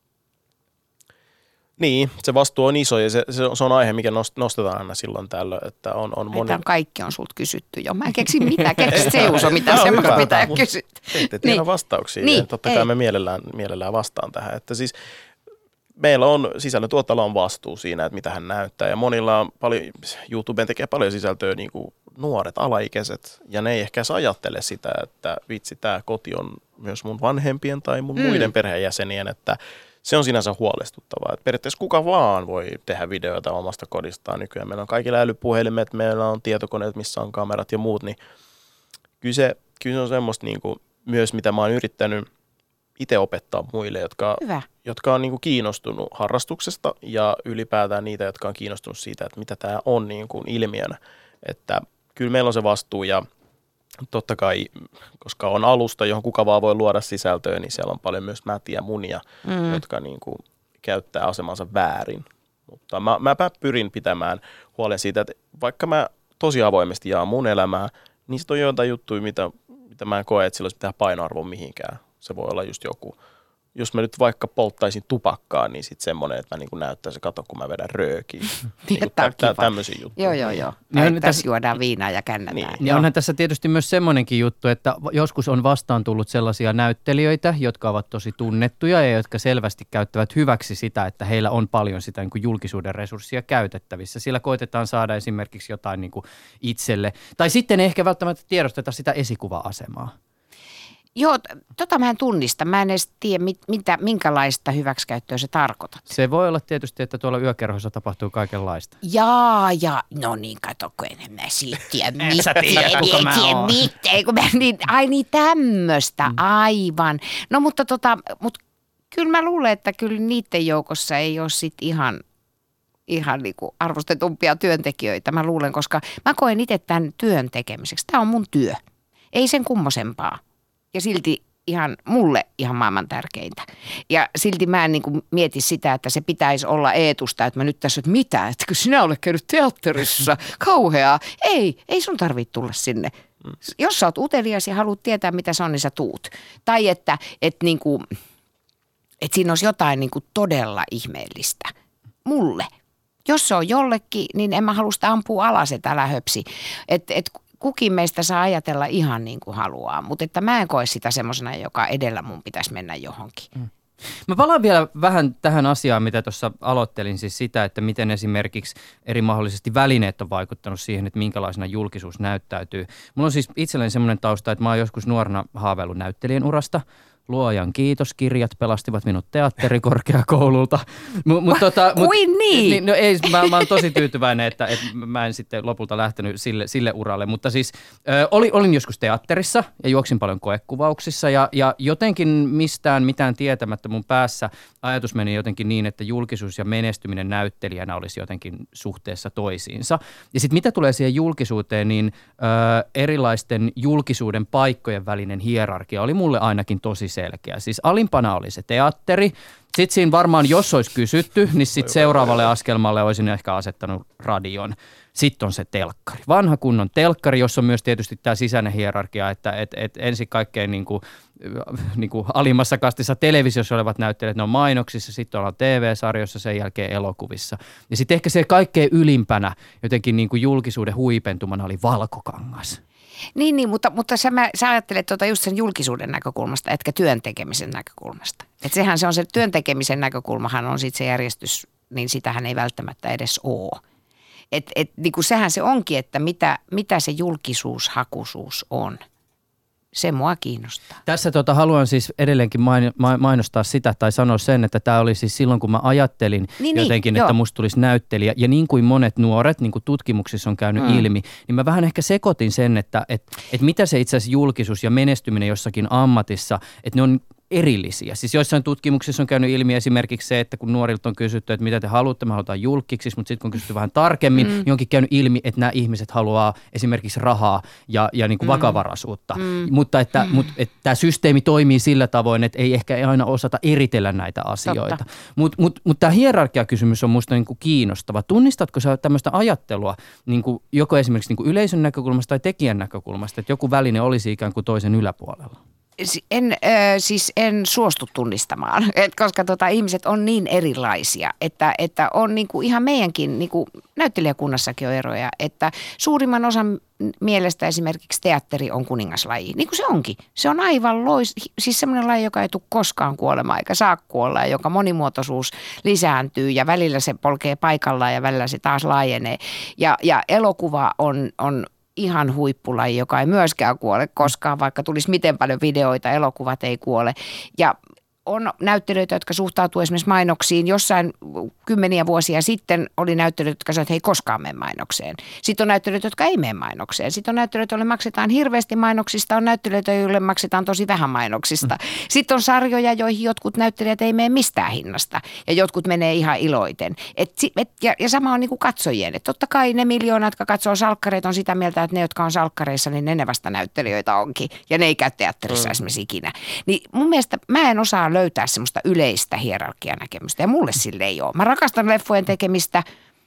Niin, se vastuu on iso ja se on aihe, mikä nostetaan aina silloin tällöin, että on moni... Kaikki on sulta kysytty jo. Mä en keksi mitään. Keksi se Juuso, mitä semmoista pitää kysytty. Ette tiedä vastauksia. Niin, totta kai me mielellään vastaan tähän. Että siis meillä on sisällöntuottajalla on vastuu siinä, että mitä hän näyttää. Ja monilla on paljon, YouTubeen tekee paljon sisältöä niin kuin nuoret, alaikäiset. Ja ne ei ehkä ajattele sitä, että vitsi, tämä koti on myös mun vanhempien tai mun muiden perheenjäsenien, että se on sinänsä huolestuttavaa. Että periaatteessa kuka vaan voi tehdä videoita omasta kodistaan nykyään. Meillä on kaikilla älypuhelimet, meillä on tietokoneet, missä on kamerat ja muut. Niin kyllä se on semmoista niin kuin, myös, mitä mä oon yrittänyt itse opettaa muille, jotka on niin kuin kiinnostunut harrastuksesta ja ylipäätään niitä, jotka on kiinnostunut siitä, että mitä tämä on niin kuin ilmiönä. Että kyllä meillä on se vastuu ja totta kai, koska on alusta, johon kuka vaan voi luoda sisältöä, niin siellä on paljon myös mätiä munia, jotka niin kuin käyttää asemansa väärin. Mutta mä pyrin pitämään huolen siitä, että vaikka mä tosi avoimesti jaan mun elämää, niin sit on jotain juttuja, mitä mä en koe, että sillä olisi mitään painoarvoa mihinkään. Se voi olla just joku, jos mä nyt vaikka polttaisin tupakkaa, niin sitten semmoinen, että mä niin kuin näyttäisin, kato kun mä vedän röökiä. Niin tämmöisiä juttuja. Joo. Niin tässä juodaan viinaa ja kännätään. Niin. Ja onhan tässä tietysti myös semmoinenkin juttu, että joskus on vastaan tullut sellaisia näyttelijöitä, jotka ovat tosi tunnettuja ja jotka selvästi käyttävät hyväksi sitä, että heillä on paljon sitä niin kuin julkisuuden resurssia käytettävissä. Sillä koitetaan saada esimerkiksi jotain niin kuin itselle. Tai sitten ei ehkä välttämättä tiedosteta sitä esikuva-asemaa. Joo, mä en tunnista. Mä en edes tiedä, minkälaista hyväksikäyttöä se tarkoitat. Se voi olla tietysti, että tuolla yökerhossa tapahtuu kaikenlaista. No niin, kato, kun en mä siitä tiedä Ai tämmöistä, aivan. No mutta kyllä mä luulen, että kyllä niiden joukossa ei ole sit ihan niinku arvostetumpia työntekijöitä, mä luulen, koska mä koen itse tämän työn tekemiseksi. Tämä on mun työ. Ei sen kummosempaa. Ja silti ihan mulle ihan maailman tärkeintä. Ja silti mä en niin kuin mieti sitä, että se pitäisi olla eetusta, että mä nyt tässä, että mitä, että kun sinä olet käynyt teatterissa, kauheaa. Ei sun tarvitse tulla sinne. Jos sä oot utelias ja haluat tietää, mitä se on, niin sä tuut. Tai että siinä olisi jotain niin kuin todella ihmeellistä. Mulle. Jos se on jollekin, niin en mä halua sitä ampua alas, että älä höpsi. Kukin meistä saa ajatella ihan niin kuin haluaa, mutta että mä en koe sitä semmoisena, joka edellä mun pitäisi mennä johonkin. Mä palaan vielä vähän tähän asiaan, mitä tuossa aloittelin, siis sitä, että miten esimerkiksi eri mahdollisesti välineet on vaikuttanut siihen, että minkälaisena julkisuus näyttäytyy. Mulla on siis itselleni semmoinen tausta, että mä oon joskus nuorena haaveillut näyttelijän urasta. Luojan kiitos, kirjat pelastivat minut teatterikorkeakoululta. Kuin niin? No ei, mä oon tosi tyytyväinen, että mä en sitten lopulta lähtenyt sille uralle. Mutta siis olin joskus teatterissa ja juoksin paljon koekuvauksissa ja jotenkin mitään tietämättä mun päässä ajatus meni jotenkin niin, että julkisuus ja menestyminen näyttelijänä olisi jotenkin suhteessa toisiinsa. Ja sitten mitä tulee siihen julkisuuteen, niin erilaisten julkisuuden paikkojen välinen hierarkia oli mulle ainakin tosi selkeä. Siis alimpana oli se teatteri. Sitten siinä varmaan, jos olisi kysytty, niin sitten seuraavalle askelmalle olisin ehkä asettanut radion. Sitten on se telkkari. Vanha kunnon telkkari, jossa on myös tietysti tämä sisäinen hierarkia, että ensin kaikkein niin kuin alimmassa kastissa televisiossa olevat näyttelijät, ne on mainoksissa, sitten ollaan TV-sarjoissa, sen jälkeen elokuvissa. Ja sitten ehkä se kaikkein ylimpänä jotenkin niin kuin julkisuuden huipentumana oli Valkokangas. Niin, mutta sä ajattelet just sen julkisuuden näkökulmasta, etkä työn tekemisen näkökulmasta. Että sehän se on se työn tekemisen näkökulmahan on sitten se järjestys, niin sitähän ei välttämättä edes ole. Niin kuin sehän se onkin, että mitä se julkisuushakuisuus on. Se mua kiinnostaa. Tässä haluan siis edelleenkin mainostaa sitä tai sanoa sen, että tämä oli siis silloin, kun mä ajattelin jotenkin, että musta tulisi näyttelijä. Ja niin kuin monet nuoret, niin kuin tutkimuksissa on käynyt ilmi, niin mä vähän ehkä sekoitin sen, että mitä se itse asiassa julkisuus ja menestyminen jossakin ammatissa, että ne on erillisiä. Siis joissain tutkimuksissa on käynyt ilmi esimerkiksi se, että kun nuorilta on kysytty, että mitä te haluatte, me halutaan julkiksi, mutta sitten kun on kysytty vähän tarkemmin, niin onkin käynyt ilmi, että nämä ihmiset haluaa esimerkiksi rahaa ja niin kuin vakavaraisuutta. Mutta että tämä systeemi toimii sillä tavoin, että ei ehkä aina osata eritellä näitä asioita. Mutta tämä hierarkiakysymys on musta niin kuin kiinnostava. Tunnistatko sä tämmöistä ajattelua niin kuin joko esimerkiksi niin kuin yleisön näkökulmasta tai tekijän näkökulmasta, että joku väline olisi ikään kuin toisen yläpuolella? En suostu tunnistamaan, koska ihmiset on niin erilaisia, että on niinku ihan meidänkin niinku näyttelijäkunnassakin on eroja, että suurimman osan mielestä esimerkiksi teatteri on kuningaslaji, niin kuin se onkin. Se on aivan siis semmoinen laji, joka ei tule koskaan kuolemaan eikä saa kuolla, ja joka monimuotoisuus lisääntyy ja välillä se polkee paikallaan ja välillä se taas laajenee. Ja elokuva on ihan huippulaji, joka ei myöskään kuole koskaan, vaikka tulisi miten paljon videoita, elokuvat ei kuole. Ja on näyttelijöitä, jotka suhtautuu esimerkiksi mainoksiin. Jossain kymmeniä vuosia sitten oli näyttelijöitä, jotka sanoivat, että he ei koskaan mene mainokseen. Sitten on näyttelijöitä, jotka ei mene mainokseen. Sitten on näyttelijöitä, joille maksetaan hirveästi mainoksista. On näyttelijöitä, joille maksetaan tosi vähän mainoksista. Sitten on sarjoja, joihin jotkut näyttelijät ei mene mistään hinnasta. Ja jotkut menee ihan iloiten. Ja sama on niin kuin katsojien. Että totta kai ne miljoonat, jotka katsoo salkkareita, on sitä mieltä, että ne, jotka on salkkareissa, niin ne vasta näyttelijöitä onkin. Ja ne ei käy teatterissa esimerkiksi ikinä. Niin mun mielestä mä en osaa löytää semmoista yleistä hierarkianäkemystä, ja mulle sille ei ole. Mä rakastan leffojen tekemistä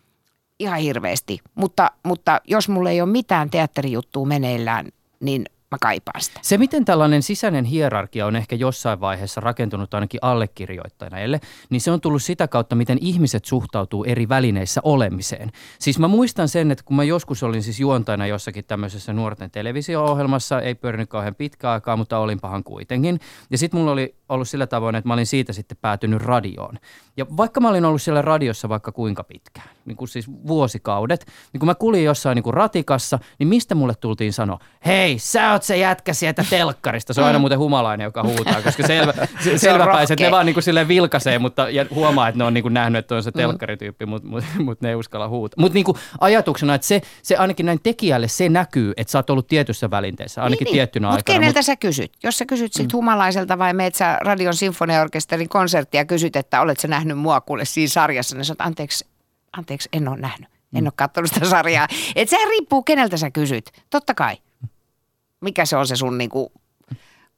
ihan hirveästi, mutta jos mulle ei ole mitään teatterijuttua meneillään, niin mä kaipaan sitä. Se, miten tällainen sisäinen hierarkia on ehkä jossain vaiheessa rakentunut ainakin allekirjoittaneille, niin se on tullut sitä kautta, miten ihmiset suhtautuu eri välineissä olemiseen. Siis mä muistan sen, että kun mä joskus olin siis juontajana jossakin tämmöisessä nuorten televisio-ohjelmassa, ei pyörinyt kauhean pitkään aikaa, mutta olinpahan kuitenkin. Ja sitten mulla oli ollut sillä tavoin, että mä olin siitä sitten päätynyt radioon. Ja vaikka mä olin ollut siellä radiossa vaikka kuinka pitkään, niin kuin siis vuosikaudet, niin kun mä kuljin jossain niin kuin ratikassa, niin mistä mulle tultiin sanoa, hei, sä oot se jätkä sieltä telkkarista. Se on aina muuten humalainen, joka huutaa, koska selväpäiset ne vaan niin kuin silleen vilkaisee, ja huomaa, että ne on niin kuin nähnyt, että on se telkkarityyppi, mutta ne ei uskalla huutaa. Mutta niin kuin ajatuksena, että se ainakin näin tekijälle se näkyy, että sä oot ollut tietyssä välinteessä, ainakin tiettynä aikana. Mutta keneltä sä kysyt? Jos sä kysyt siltä humalaiselta vai meet sä Radion sinfoniaorkesterin konserttia ja kysyt, että olet sä nähnyt mua kuule siinä sarjassa, niin sä oot, anteeksi, en ole nähnyt. En ole katsonut sitä sarjaa. Että sehän riippuu, keneltä sä kysyt. Totta kai. Mikä se on se sun niinku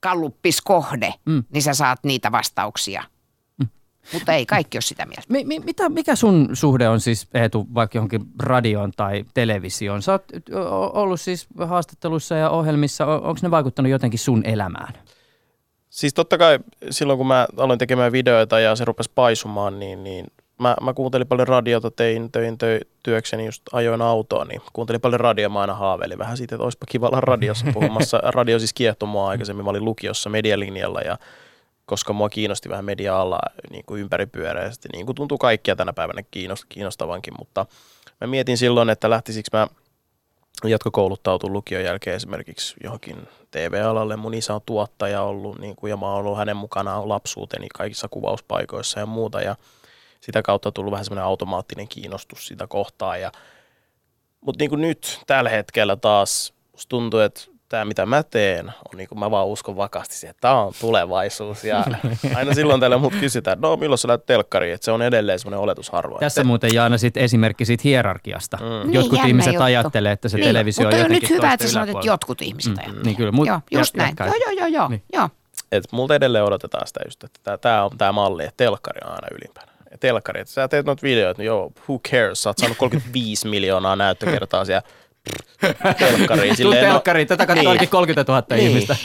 kalluppiskohde, niin sä saat niitä vastauksia. Mutta ei kaikki ole sitä mieltä. Mikä sun suhde on siis, Eetu, vaikka johonkin radioon tai televisioon? Sä oot ollut siis haastatteluissa ja ohjelmissa. Onko ne vaikuttanut jotenkin sun elämään? Siis totta kai silloin, kun mä aloin tekemään videoita ja se rupesi paisumaan, niin mä kuuntelin paljon radiota, töin työkseni, just ajoin autoa, niin kuuntelin paljon radioa, mä aina haaveilin vähän siitä, että olisipa kiva olla radiossa puhumassa. Radio siis kiehtoi mua aikaisemmin, mä olin lukiossa medialinjalla ja koska mua kiinnosti vähän media-ala niin kuin ympäripyöreästi, niin kuin tuntuu kaikkia tänä päivänä kiinnostavankin, mutta mä mietin silloin, että lähtisikö mä jatkokouluttautua lukion jälkeen esimerkiksi johonkin TV-alalle. Mun isä on tuottaja ollut niin kuin, ja mä oon ollut hänen mukanaan lapsuuteni kaikissa kuvauspaikoissa ja muuta ja sitä kautta on tullut vähän semmoinen automaattinen kiinnostus sitä kohtaa. Mutta niin kuin nyt tällä hetkellä taas musta tuntuu, että tämä mitä mä teen on niin kuin mä vaan uskon vakaasti siihen, että tämä on tulevaisuus. Ja aina silloin tällä mut kysytään, että no milloin sä lähdet telkkariin, että se on edelleen semmoinen oletusharva. Tässä muuten Jaana sit esimerkki siitä hierarkiasta. Jotkut ihmiset ajattelee, että se televisio on jotenkin toista yläpuolella. Mutta on nyt hyvä, että sanoit, että jotkut ihmiset ajattelee. Niin kyllä. Joo, just näin. Joo. Että multa edelleen odotetaan sitä just, että tämä on tämä malli, että telkkari on aina ylimpänä. Telkkari, että sä teet noita videoita, niin joo, who cares, sä oot saanut 35 miljoonaa näyttökertaa siellä telkkariin. Telkkariin, tätä katsoo ainakin 30 000 ihmistä.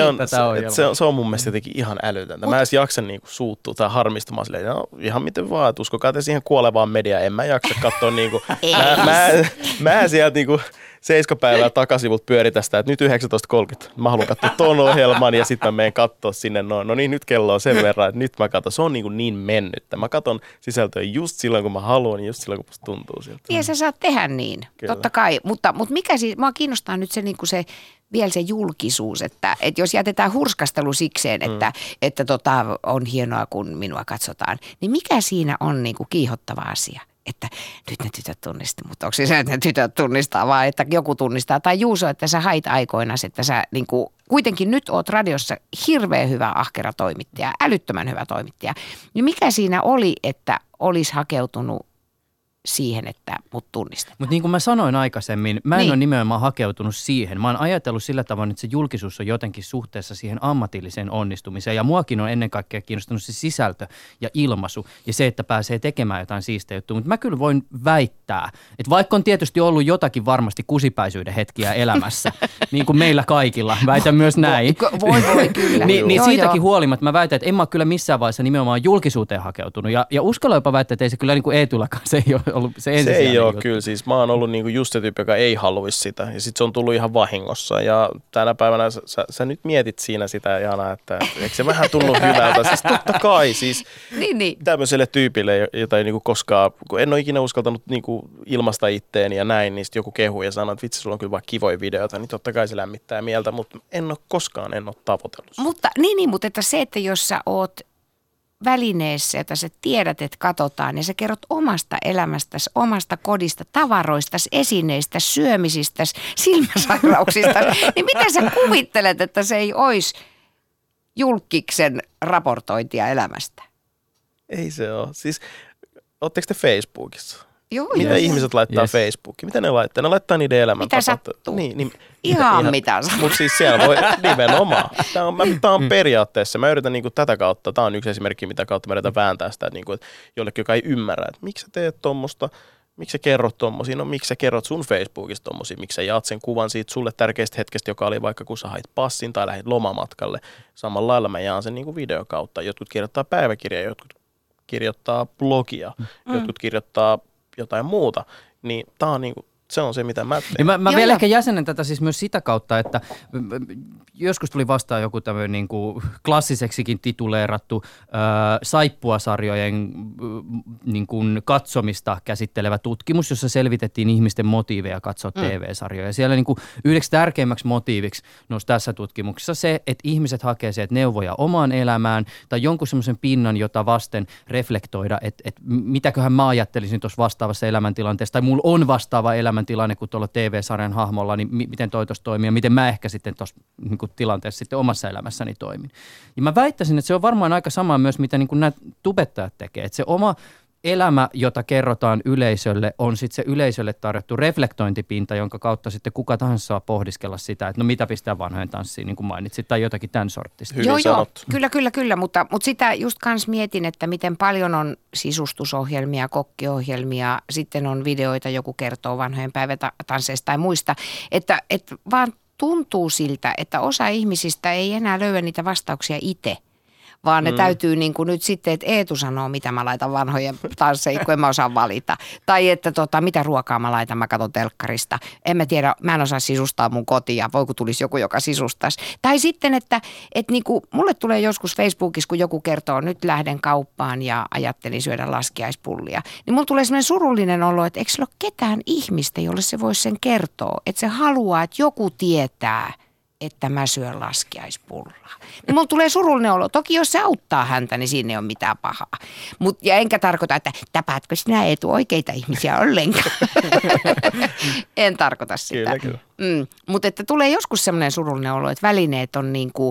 Se on mun mielestä jotenkin ihan älytöntä. Mä en edes jaksa niinku suuttua tai harmistumaan silleen, no ihan miten vaan, että uskokaa te siihen kuolevaan mediaan, en mä jaksa katsoa niinku, mä sieltä niinku 7 päivää takasivut pyöritä sitä, että nyt 19.30 mä haluan katsoa ton ohjelman ja sitten mä menen katsoa sinne noin. No niin, nyt kello on sen verran, että nyt mä katson. Se on niin mennyttä. Mä katson sisältöä just silloin, kun mä haluan, just silloin, kun musta tuntuu siltä. Ja sä saat tehdä niin, kyllä. Totta kai. Mutta mikä siis, mua kiinnostaa nyt se, niinku se vielä se julkisuus, että jos jätetään hurskastelu sikseen, että on hienoa, kun minua katsotaan, niin mikä siinä on niinku kiihottava asia? Että nyt ne tytöt tunnisti, mutta onko se, että ne tytöt tunnistaa, vaan että joku tunnistaa. Tai Juuso, että sä hait aikoinaan, että sä niin kuin, kuitenkin nyt oot radiossa hirveän hyvä ahkera toimittaja, älyttömän hyvä toimittaja. Niin mikä siinä oli, että olisi hakeutunut siihen, että mut tunnistetaan? Mutta niin kuin mä sanoin aikaisemmin, mä en ole nimenomaan hakeutunut siihen. Mä oon ajatellut sillä tavoin, että se julkisuus on jotenkin suhteessa siihen ammatilliseen onnistumiseen. Ja muakin on ennen kaikkea kiinnostunut se sisältö ja ilmaisu ja se, että pääsee tekemään jotain siistejä juttuja. Mutta mä kyllä voin väittää, että vaikka on tietysti ollut jotakin varmasti kusipäisyyden hetkiä elämässä, niin kuin meillä kaikilla, väitän myös näin. Voi kyllä. niin siitäkin huolimatta mä väitän, että en mä ole kyllä missään vaiheessa nimenomaan julkisuuteen hakeutunut. Ja uskallan jopa väittää, että ei se kyllä niin kuin Eetulakaan, se ei ole ollut se ensisijainen. Se ei ole kyllä, siis mä oon ollut niinku just se tyyppi, joka ei haluaisi sitä ja sitten se on tullut ihan vahingossa ja tänä päivänä sä nyt mietit siinä sitä, Jana, että eikö se vähän tunnu hyvältä, siis totta kai siis niin. Tämmöiselle tyypille, jota ei niinku koskaan, kun en ole ikinä uskaltanut niinku ilmaista itteeni ja näin, niin sitten joku kehuu ja sanoo, että vitsi, sulla on kyllä vaan kivoja videoita, niin totta kai se lämmittää mieltä, mutta en ole tavoitellut. Mutta mutta että se, että jos sä oot välineessä, jota sä tiedät, että katsotaan ja sä kerrot omasta elämästäsi, omasta kodista, tavaroistasi, esineistä, syömisistä, silmäsairauksista, niin miten sä kuvittelet, että se ei olisi julkiksen raportointia elämästä? Ei se ole. Siis, ootteko te Facebookissa? Joo. Mitä ihmiset laittaa Facebookiin? Mitä ne laittaa? Ne laittaa niiden elämän. Mitä sattuu? Niin, ihan mitä sattuu. Mutta siis siellä voi nimenomaan. Tämä on periaatteessa. Mä yritän niinku tätä kautta. Tämä on yksi esimerkki, mitä kautta mä yritän vääntää sitä, että niinku, että jollekin, joka ei ymmärrä, että miksi sä teet tommosta, miksi sä kerrot tommosia, no miksi sä kerrot sun Facebookista tommosia, miksi sä jaat sen kuvan siitä sulle tärkeästä hetkestä, joka oli vaikka kun sä hait passin tai lähdit lomamatkalle. Samalla lailla mä jaan sen niinku videon kautta. Jotkut kirjoittaa päiväkirjaa, jotkut kirjoittaa blogia, jotkut kirjoittaa jotain muuta, niin tää on niinku, se on se, mitä mä teen. Mä vielä ehkä jäsenen tätä siis myös sitä kautta, että joskus tuli vastaan joku tämmöinen niin kuin klassiseksikin tituleerattu saippuasarjojen niin kuin katsomista käsittelevä tutkimus, jossa selvitettiin ihmisten motiiveja katsoa TV-sarjoja. Siellä niin kuin yhdeksi tärkeimmäksi motiiviksi nousi tässä tutkimuksessa se, että ihmiset hakee sieltä neuvoja omaan elämään tai jonkun semmoisen pinnan, jota vasten reflektoida, että mitäköhän mä ajattelisin tuossa vastaavassa elämäntilanteessa tai mulla on vastaava elämäntilanne kuin tuolla TV-sarjan hahmolla, niin miten toi tuossa toimii ja miten mä ehkä sitten tuossa niin kuin tilanteessa sitten omassa elämässäni toimin. Ja mä väittäisin, että se on varmaan aika sama myös, mitä niin kuin nämä tubettajat tekee, että se oma elämä, jota kerrotaan yleisölle, on sitten se yleisölle tarjottu reflektointipinta, jonka kautta sitten kuka tahansa saa pohdiskella sitä, että no mitä pistää vanhojen tanssiin, niin kuin mainitsit, tai jotakin tämän sorttista. Hyvin sanottu. Kyllä, mutta sitä just kans mietin, että miten paljon on sisustusohjelmia, kokkiohjelmia, sitten on videoita, joku kertoo vanhojen päivätansseista tai muista, että vaan tuntuu siltä, että osa ihmisistä ei enää löyä niitä vastauksia itse. Vaan ne täytyy niin kuin nyt sitten, että Eetu sanoo, mitä mä laitan vanhojen tansseihin, kun en mä osaa valita. Tai että mitä ruokaa mä laitan, mä katson telkkarista. En mä tiedä, mä en osaa sisustaa mun kotia, voi kun tulisi joku, joka sisustaisi. Tai sitten, että niin kuin mulle tulee joskus Facebookissa, kun joku kertoo, nyt lähden kauppaan ja ajattelin syödä laskiaispullia. Niin mulla tulee semmoinen surullinen olo, että eikö sillä ole ketään ihmistä, jolle se voisi sen kertoa. Että se haluaa, että joku tietää, että mä syön laskiaispullaa. Niin mulla tulee surullinen olo. Toki jos se auttaa häntä, niin siinä ei ole mitään pahaa. Ja enkä tarkoita, että tapaatkö sinä Eetu oikeita ihmisiä ollenkaan. En tarkoita sitä. Kyllä. Mutta että tulee joskus semmoinen surullinen olo, että välineet on niin kuin,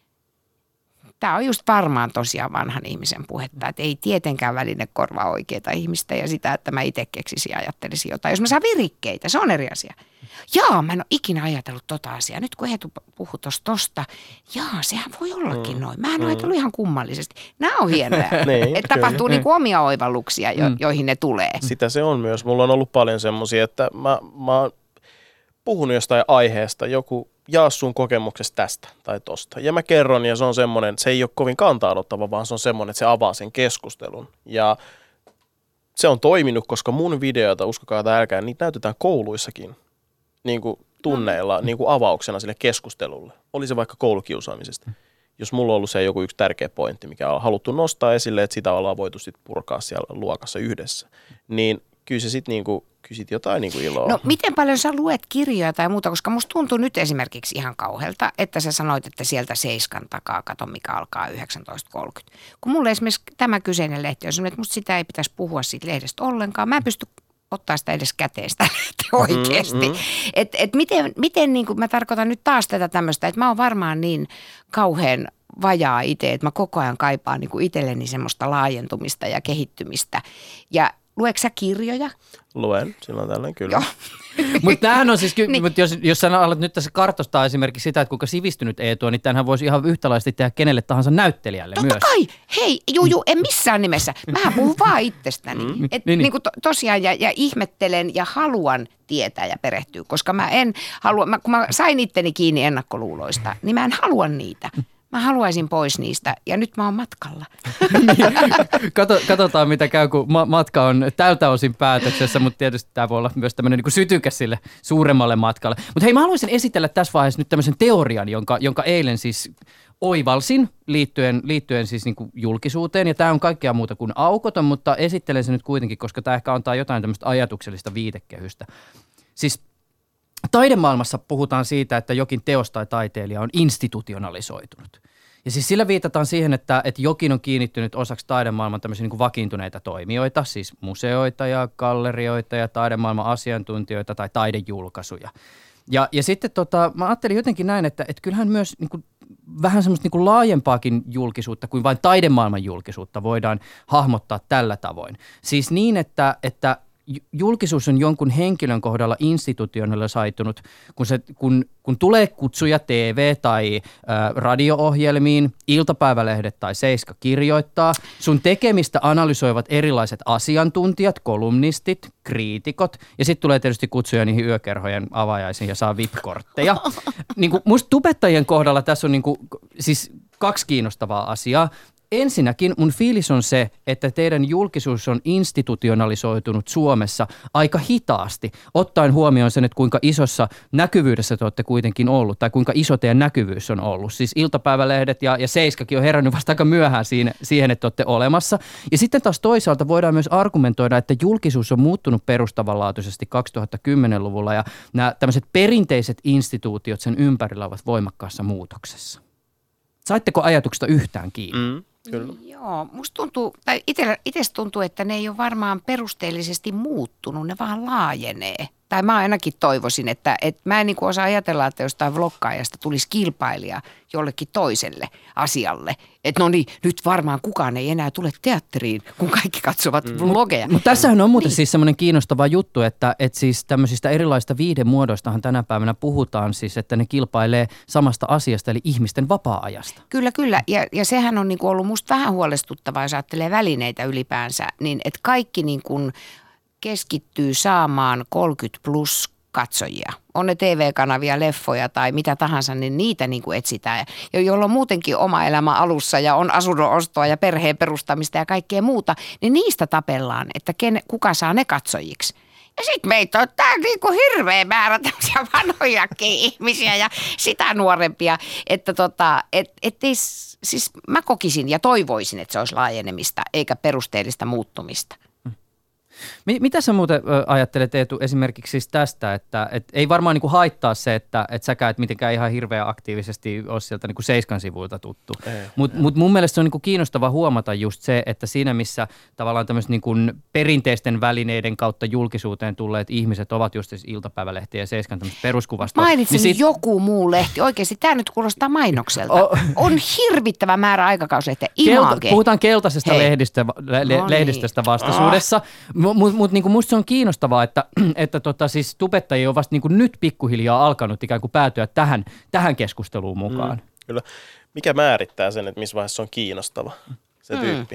tämä on just varmaan tosiaan vanhan ihmisen puhetta, että ei tietenkään väline korvaa oikeita ihmistä ja sitä, että mä itse keksisin ja ajattelisin jotain. Jos mä saan virikkeitä, se on eri asia. Jaa, mä en ole ikinä ajatellut tota asiaa. Nyt kun Eetu puhui tosta, sehän voi ollakin noin. Mä en ole ajatellut ihan kummallisesti. Nämä on hienoja, Niin, että tapahtuu niinku omia oivalluksia, joihin ne tulee. Sitä se on myös. Mulla on ollut paljon semmoisia, että mä oon puhunut jostain aiheesta, joku jaa sun kokemuksesta tästä tai tosta. Ja mä kerron, ja se on semmoinen, se ei ole kovin kanta-aloittava, vaan se on semmoinen, että se avaa sen keskustelun. Ja se on toiminut, koska mun videoita, uskokaa tai älkää, niitä näytetään kouluissakin niin kuin tunneilla, niin kuin avauksena sille keskustelulle. Oli se vaikka koulukiusaamisesta. Jos mulla on ollut se joku yksi tärkeä pointti, mikä on haluttu nostaa esille, että sitä ollaan voitu sitten purkaa siellä luokassa yhdessä, niin kyllä se sitten niinku, jotain niinku iloa. No miten paljon sä luet kirjoja tai muuta, koska musta tuntuu nyt esimerkiksi ihan kauhealta, että sä sanoit, että sieltä Seiskan takaa, kato mikä alkaa 19.30. Kun mulle esimerkiksi tämä kyseinen lehti on semmoinen, että musta sitä ei pitäisi puhua siitä lehdestä ollenkaan. Mä en pysty ottaa sitä edes käteen sitä oikeasti. Miten niin kuin, mä tarkoitan nyt taas tätä tämmöistä, että mä oon varmaan niin kauhean vajaa itse, että mä koko ajan kaipaan niin kuin itselleni semmoista laajentumista ja kehittymistä. Ja luetko sä kirjoja? Luen, silloin tällöin kyllä. Mutta tämähän on siis, niin. Jos sä alat nyt tässä kartoittaa esimerkiksi sitä, että kuinka sivistynyt Eetu on, niin tämähän voisi ihan yhtäläisesti tehdä kenelle tahansa näyttelijälle totta myös. Totta kai, hei, en missään nimessä. Mähän puhun vaan itsestäni. Niin kuin tosiaan ja ihmettelen ja haluan tietää ja perehtyä, koska mä en halua, kun mä sain itteni kiinni ennakkoluuloista, niin mä en halua niitä. Mä haluaisin pois niistä ja nyt mä oon matkalla. Katsotaan mitä käy, kun matka on tältä osin päätöksessä, mutta tietysti tämä voi olla myös tämmöinen niin kuin sytykäs sille suuremmalle matkalle. Mutta hei, mä haluaisin esitellä tässä vaiheessa nyt tämmöisen teorian, jonka eilen siis oivalsin liittyen siis niin kuin julkisuuteen. Ja tämä on kaikkea muuta kuin aukoton, mutta esittelen se nyt kuitenkin, koska tämä ehkä antaa jotain tämmöistä ajatuksellista viitekehystä. Siis taidemaailmassa puhutaan siitä, että jokin teos tai taiteilija on institutionalisoitunut. Ja siis sillä viitataan siihen, että jokin on kiinnittynyt osaksi taidemaailman tämmöisiä niin kuin vakiintuneita toimijoita, siis museoita ja gallerioita ja taidemaailman asiantuntijoita tai taidejulkaisuja. Ja sitten mä ajattelin jotenkin näin, että kyllähän myös niin kuin vähän semmoista niin kuin laajempaakin julkisuutta kuin vain taidemaailman julkisuutta voidaan hahmottaa tällä tavoin. Siis niin, että julkisuus on jonkun henkilön kohdalla institutionalisoitunut, kun tulee kutsuja TV- tai radio-ohjelmiin, iltapäivälehdet tai Seiska kirjoittaa, sun tekemistä analysoivat erilaiset asiantuntijat, kolumnistit, kriitikot, ja sitten tulee tietysti kutsuja niihin yökerhojen avajaisiin ja saa VIP-kortteja. Niin kuin musta tubettajien kohdalla tässä on niin kuin, siis 2 kiinnostavaa asiaa. Ensinnäkin mun fiilis on se, että teidän julkisuus on institutionalisoitunut Suomessa aika hitaasti, ottaen huomioon sen, että kuinka isossa näkyvyydessä te olette kuitenkin ollut, tai kuinka iso teidän näkyvyys on ollut. Siis iltapäivälehdet ja Seiskakin on herännyt vasta aika myöhään siihen, että olette olemassa. Ja sitten taas toisaalta voidaan myös argumentoida, että julkisuus on muuttunut perustavanlaatuisesti 2010-luvulla, ja nämä tämmöiset perinteiset instituutiot sen ympärillä ovat voimakkaassa muutoksessa. Saitteko ajatuksesta yhtään kiinni? Kyllä. Joo, musta tuntuu, tai itse tuntuu, että ne ei ole varmaan perusteellisesti muuttunut, ne vaan laajenee. tai mä ainakin toivoisin, että mä en niin kuin osaa ajatella, että jostain vloggaajasta tulisi kilpailija jollekin toiselle asialle. Että no niin, nyt varmaan kukaan ei enää tule teatteriin, kun kaikki katsovat vlogeja. Mutta tässähän on muuten siis semmoinen kiinnostava juttu, että siis tämmöisistä erilaisista viihdemuodoistahan tänä päivänä puhutaan siis, että ne kilpailee samasta asiasta, eli ihmisten vapaa-ajasta. Kyllä. Ja sehän on niin kuin ollut musta vähän huolestuttavaa, jos ajattelee välineitä ylipäänsä, niin että kaikki niin kuin keskittyy saamaan 30 plus katsojia. On ne TV-kanavia, leffoja tai mitä tahansa, niin niitä niin kuin etsitään. Ja jolla on muutenkin oma elämä alussa ja on asunnon ostoa ja perheen perustamista ja kaikkea muuta, niin niistä tapellaan, että kuka saa ne katsojiksi. Ja sitten meitä on tää niinku hirveä määrä tämmöisiä vanhojakin ihmisiä ja sitä nuorempia, että siis mä kokisin ja toivoisin, että se olisi laajenemista eikä perusteellista muuttumista. Mitä sä muuten ajattelet, Eetu, esimerkiksi siis tästä, että ei varmaan niinku haittaa se, että säkä et mitenkään ihan hirveän aktiivisesti ole sieltä niinku Seiskan sivuilta tuttu. Mutta mun mielestä se on niinku kiinnostava huomata just se, että siinä missä tavallaan tämmöiset niinku perinteisten välineiden kautta julkisuuteen tulleet ihmiset ovat just siis iltapäivälehtiä ja Seiskan tämmöistä peruskuvasta. Mainitsin niin joku muu lehti. Oikeasti tämä nyt kuulostaa mainokselta. On hirvittävä määrä aikakauslehtiä. Image. Puhutaan keltaisesta lehdistöstä vastaisuudessa. Mutta niinku musta se on kiinnostavaa, että siis tubettajia on vasta niinku nyt pikkuhiljaa alkanut ikään kuin päätyä tähän keskusteluun mukaan. Kyllä. Mikä määrittää sen, että missä vaiheessa se on kiinnostava, se tyyppi?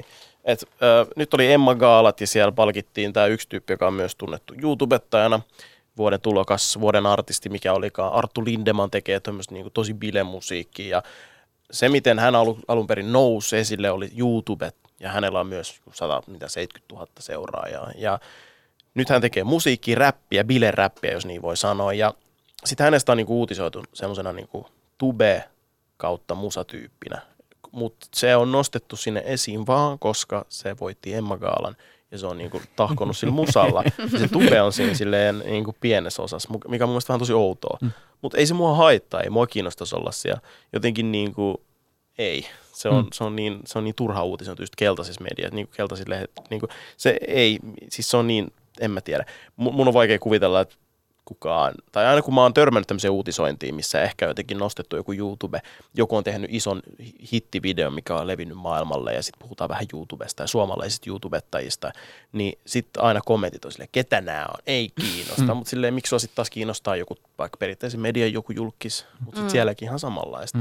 Nyt oli Emma-gaalat ja siellä palkittiin tämä yksi tyyppi, joka on myös tunnettu YouTubettajana. Vuoden tulokas, vuoden artisti, mikä olikaan. Arttu Lindeman tekee tämmöistä niinku tosi bilemusiikkia. Ja se, miten hän alun perin nousi esille, oli YouTubet. Ja hänellä on myös 170 000 seuraajaa. Ja nyt hän tekee musiikkia, räppiä, bileräppiä, jos niin voi sanoa. Ja sitten hänestä on niinku uutisoitu semmoisena niinku tube kautta musatyyppinä. Mutta se on nostettu sinne esiin vaan, koska se voitti Emma-gaalan. Ja se on niinku tahkonut sillä musalla. Ja se tube on siinä silleen niinku pienessä osassa, mikä on mun mielestä vähän tosi outoa. Mutta ei se mua haittaa, ei mua kiinnostaisi olla siellä. Jotenkin niinku ei. Se on niin turha uutisointi just keltaisissa mediassa, niin keltaisissa lehdet, niin se ei, siis se on niin, en mä tiedä. Mun on vaikea kuvitella, että kukaan, tai aina kun mä oon törmännyt tämmöiseen uutisointiin, missä ehkä jotenkin nostettu joku YouTube, joku on tehnyt ison hittivideon, mikä on levinnyt maailmalle, ja sitten puhutaan vähän YouTubesta ja suomalaisista YouTubettajista, niin sitten aina kommentit on silleen, ketä nämä on, ei kiinnosta, mutta silleen, miksi sua sitten taas kiinnostaa joku, vaikka perinteisen median joku julkis, mutta sitten sielläkin ihan samanlaista.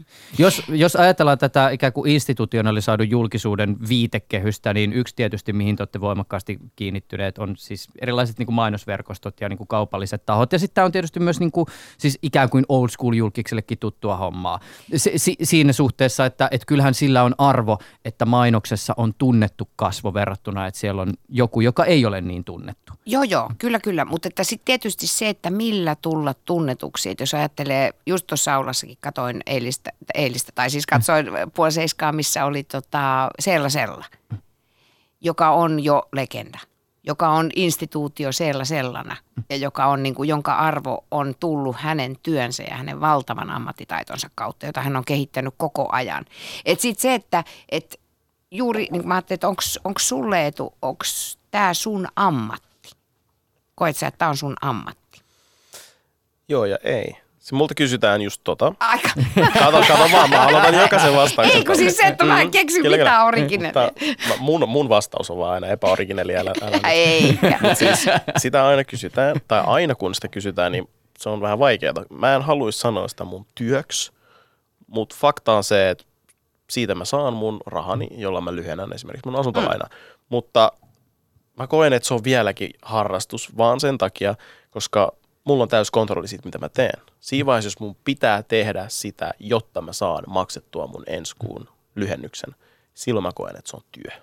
Jos ajatellaan tätä ikään kuin institutionalisoidun julkisuuden viitekehystä, niin yksi tietysti, mihin te olette voimakkaasti kiinnittyneet, on siis erilaiset niin kuin mainosverkostot ja niin kuin kaupalliset tahot. Ja sitten tämä on tietysti myös niin kuin, siis ikään kuin old school julkiksellekin tuttua hommaa. Siinä suhteessa, että kyllähän sillä on arvo, että mainoksessa on tunnettu kasvo verrattuna, että siellä on joku, joka ei ole niin tunnettu. Joo, kyllä. Mutta että sitten tietysti se, että millä tulla tunnetuksi. Että jos ajattelee, just tuossa aulassakin katoin eilistä, tai siis katsoin 6:30, missä oli Sella, joka on jo legenda. Joka on instituutio sellana ja joka on, niin kuin, jonka arvo on tullut hänen työnsä ja hänen valtavan ammattitaitonsa kautta, jota hän on kehittänyt koko ajan. Et sit se, että juuri niin mä ajattelin, että onko sulle Eetu, onko tämä sun ammatti? Koet sä, että tämä on sun ammatti? Joo ja ei. Se multa kysytään just Aika. Kato vaan, mä aloitan jokaisen vastauksen. Ei kun siis se, että mä en keksy mitään originaalia. Mun vastaus on vaan aina epäoriginaalia. Eikä. Siis, sitä aina kysytään, tai aina kun sitä kysytään, niin se on vähän vaikeaa. Mä en haluaisi sanoa sitä mun työksi, mutta fakta on se, että siitä mä saan mun rahani, jolla mä lyhennän esimerkiksi mun asuntolainaa. Mutta mä koen, että se on vieläkin harrastus, vaan sen takia, koska mulla on täys kontrolli siitä, mitä mä teen. Siinä vaiheessa, jos mun pitää tehdä sitä, jotta mä saan maksettua mun ensi kuun lyhennyksen, silloin mä koen, että se on työ.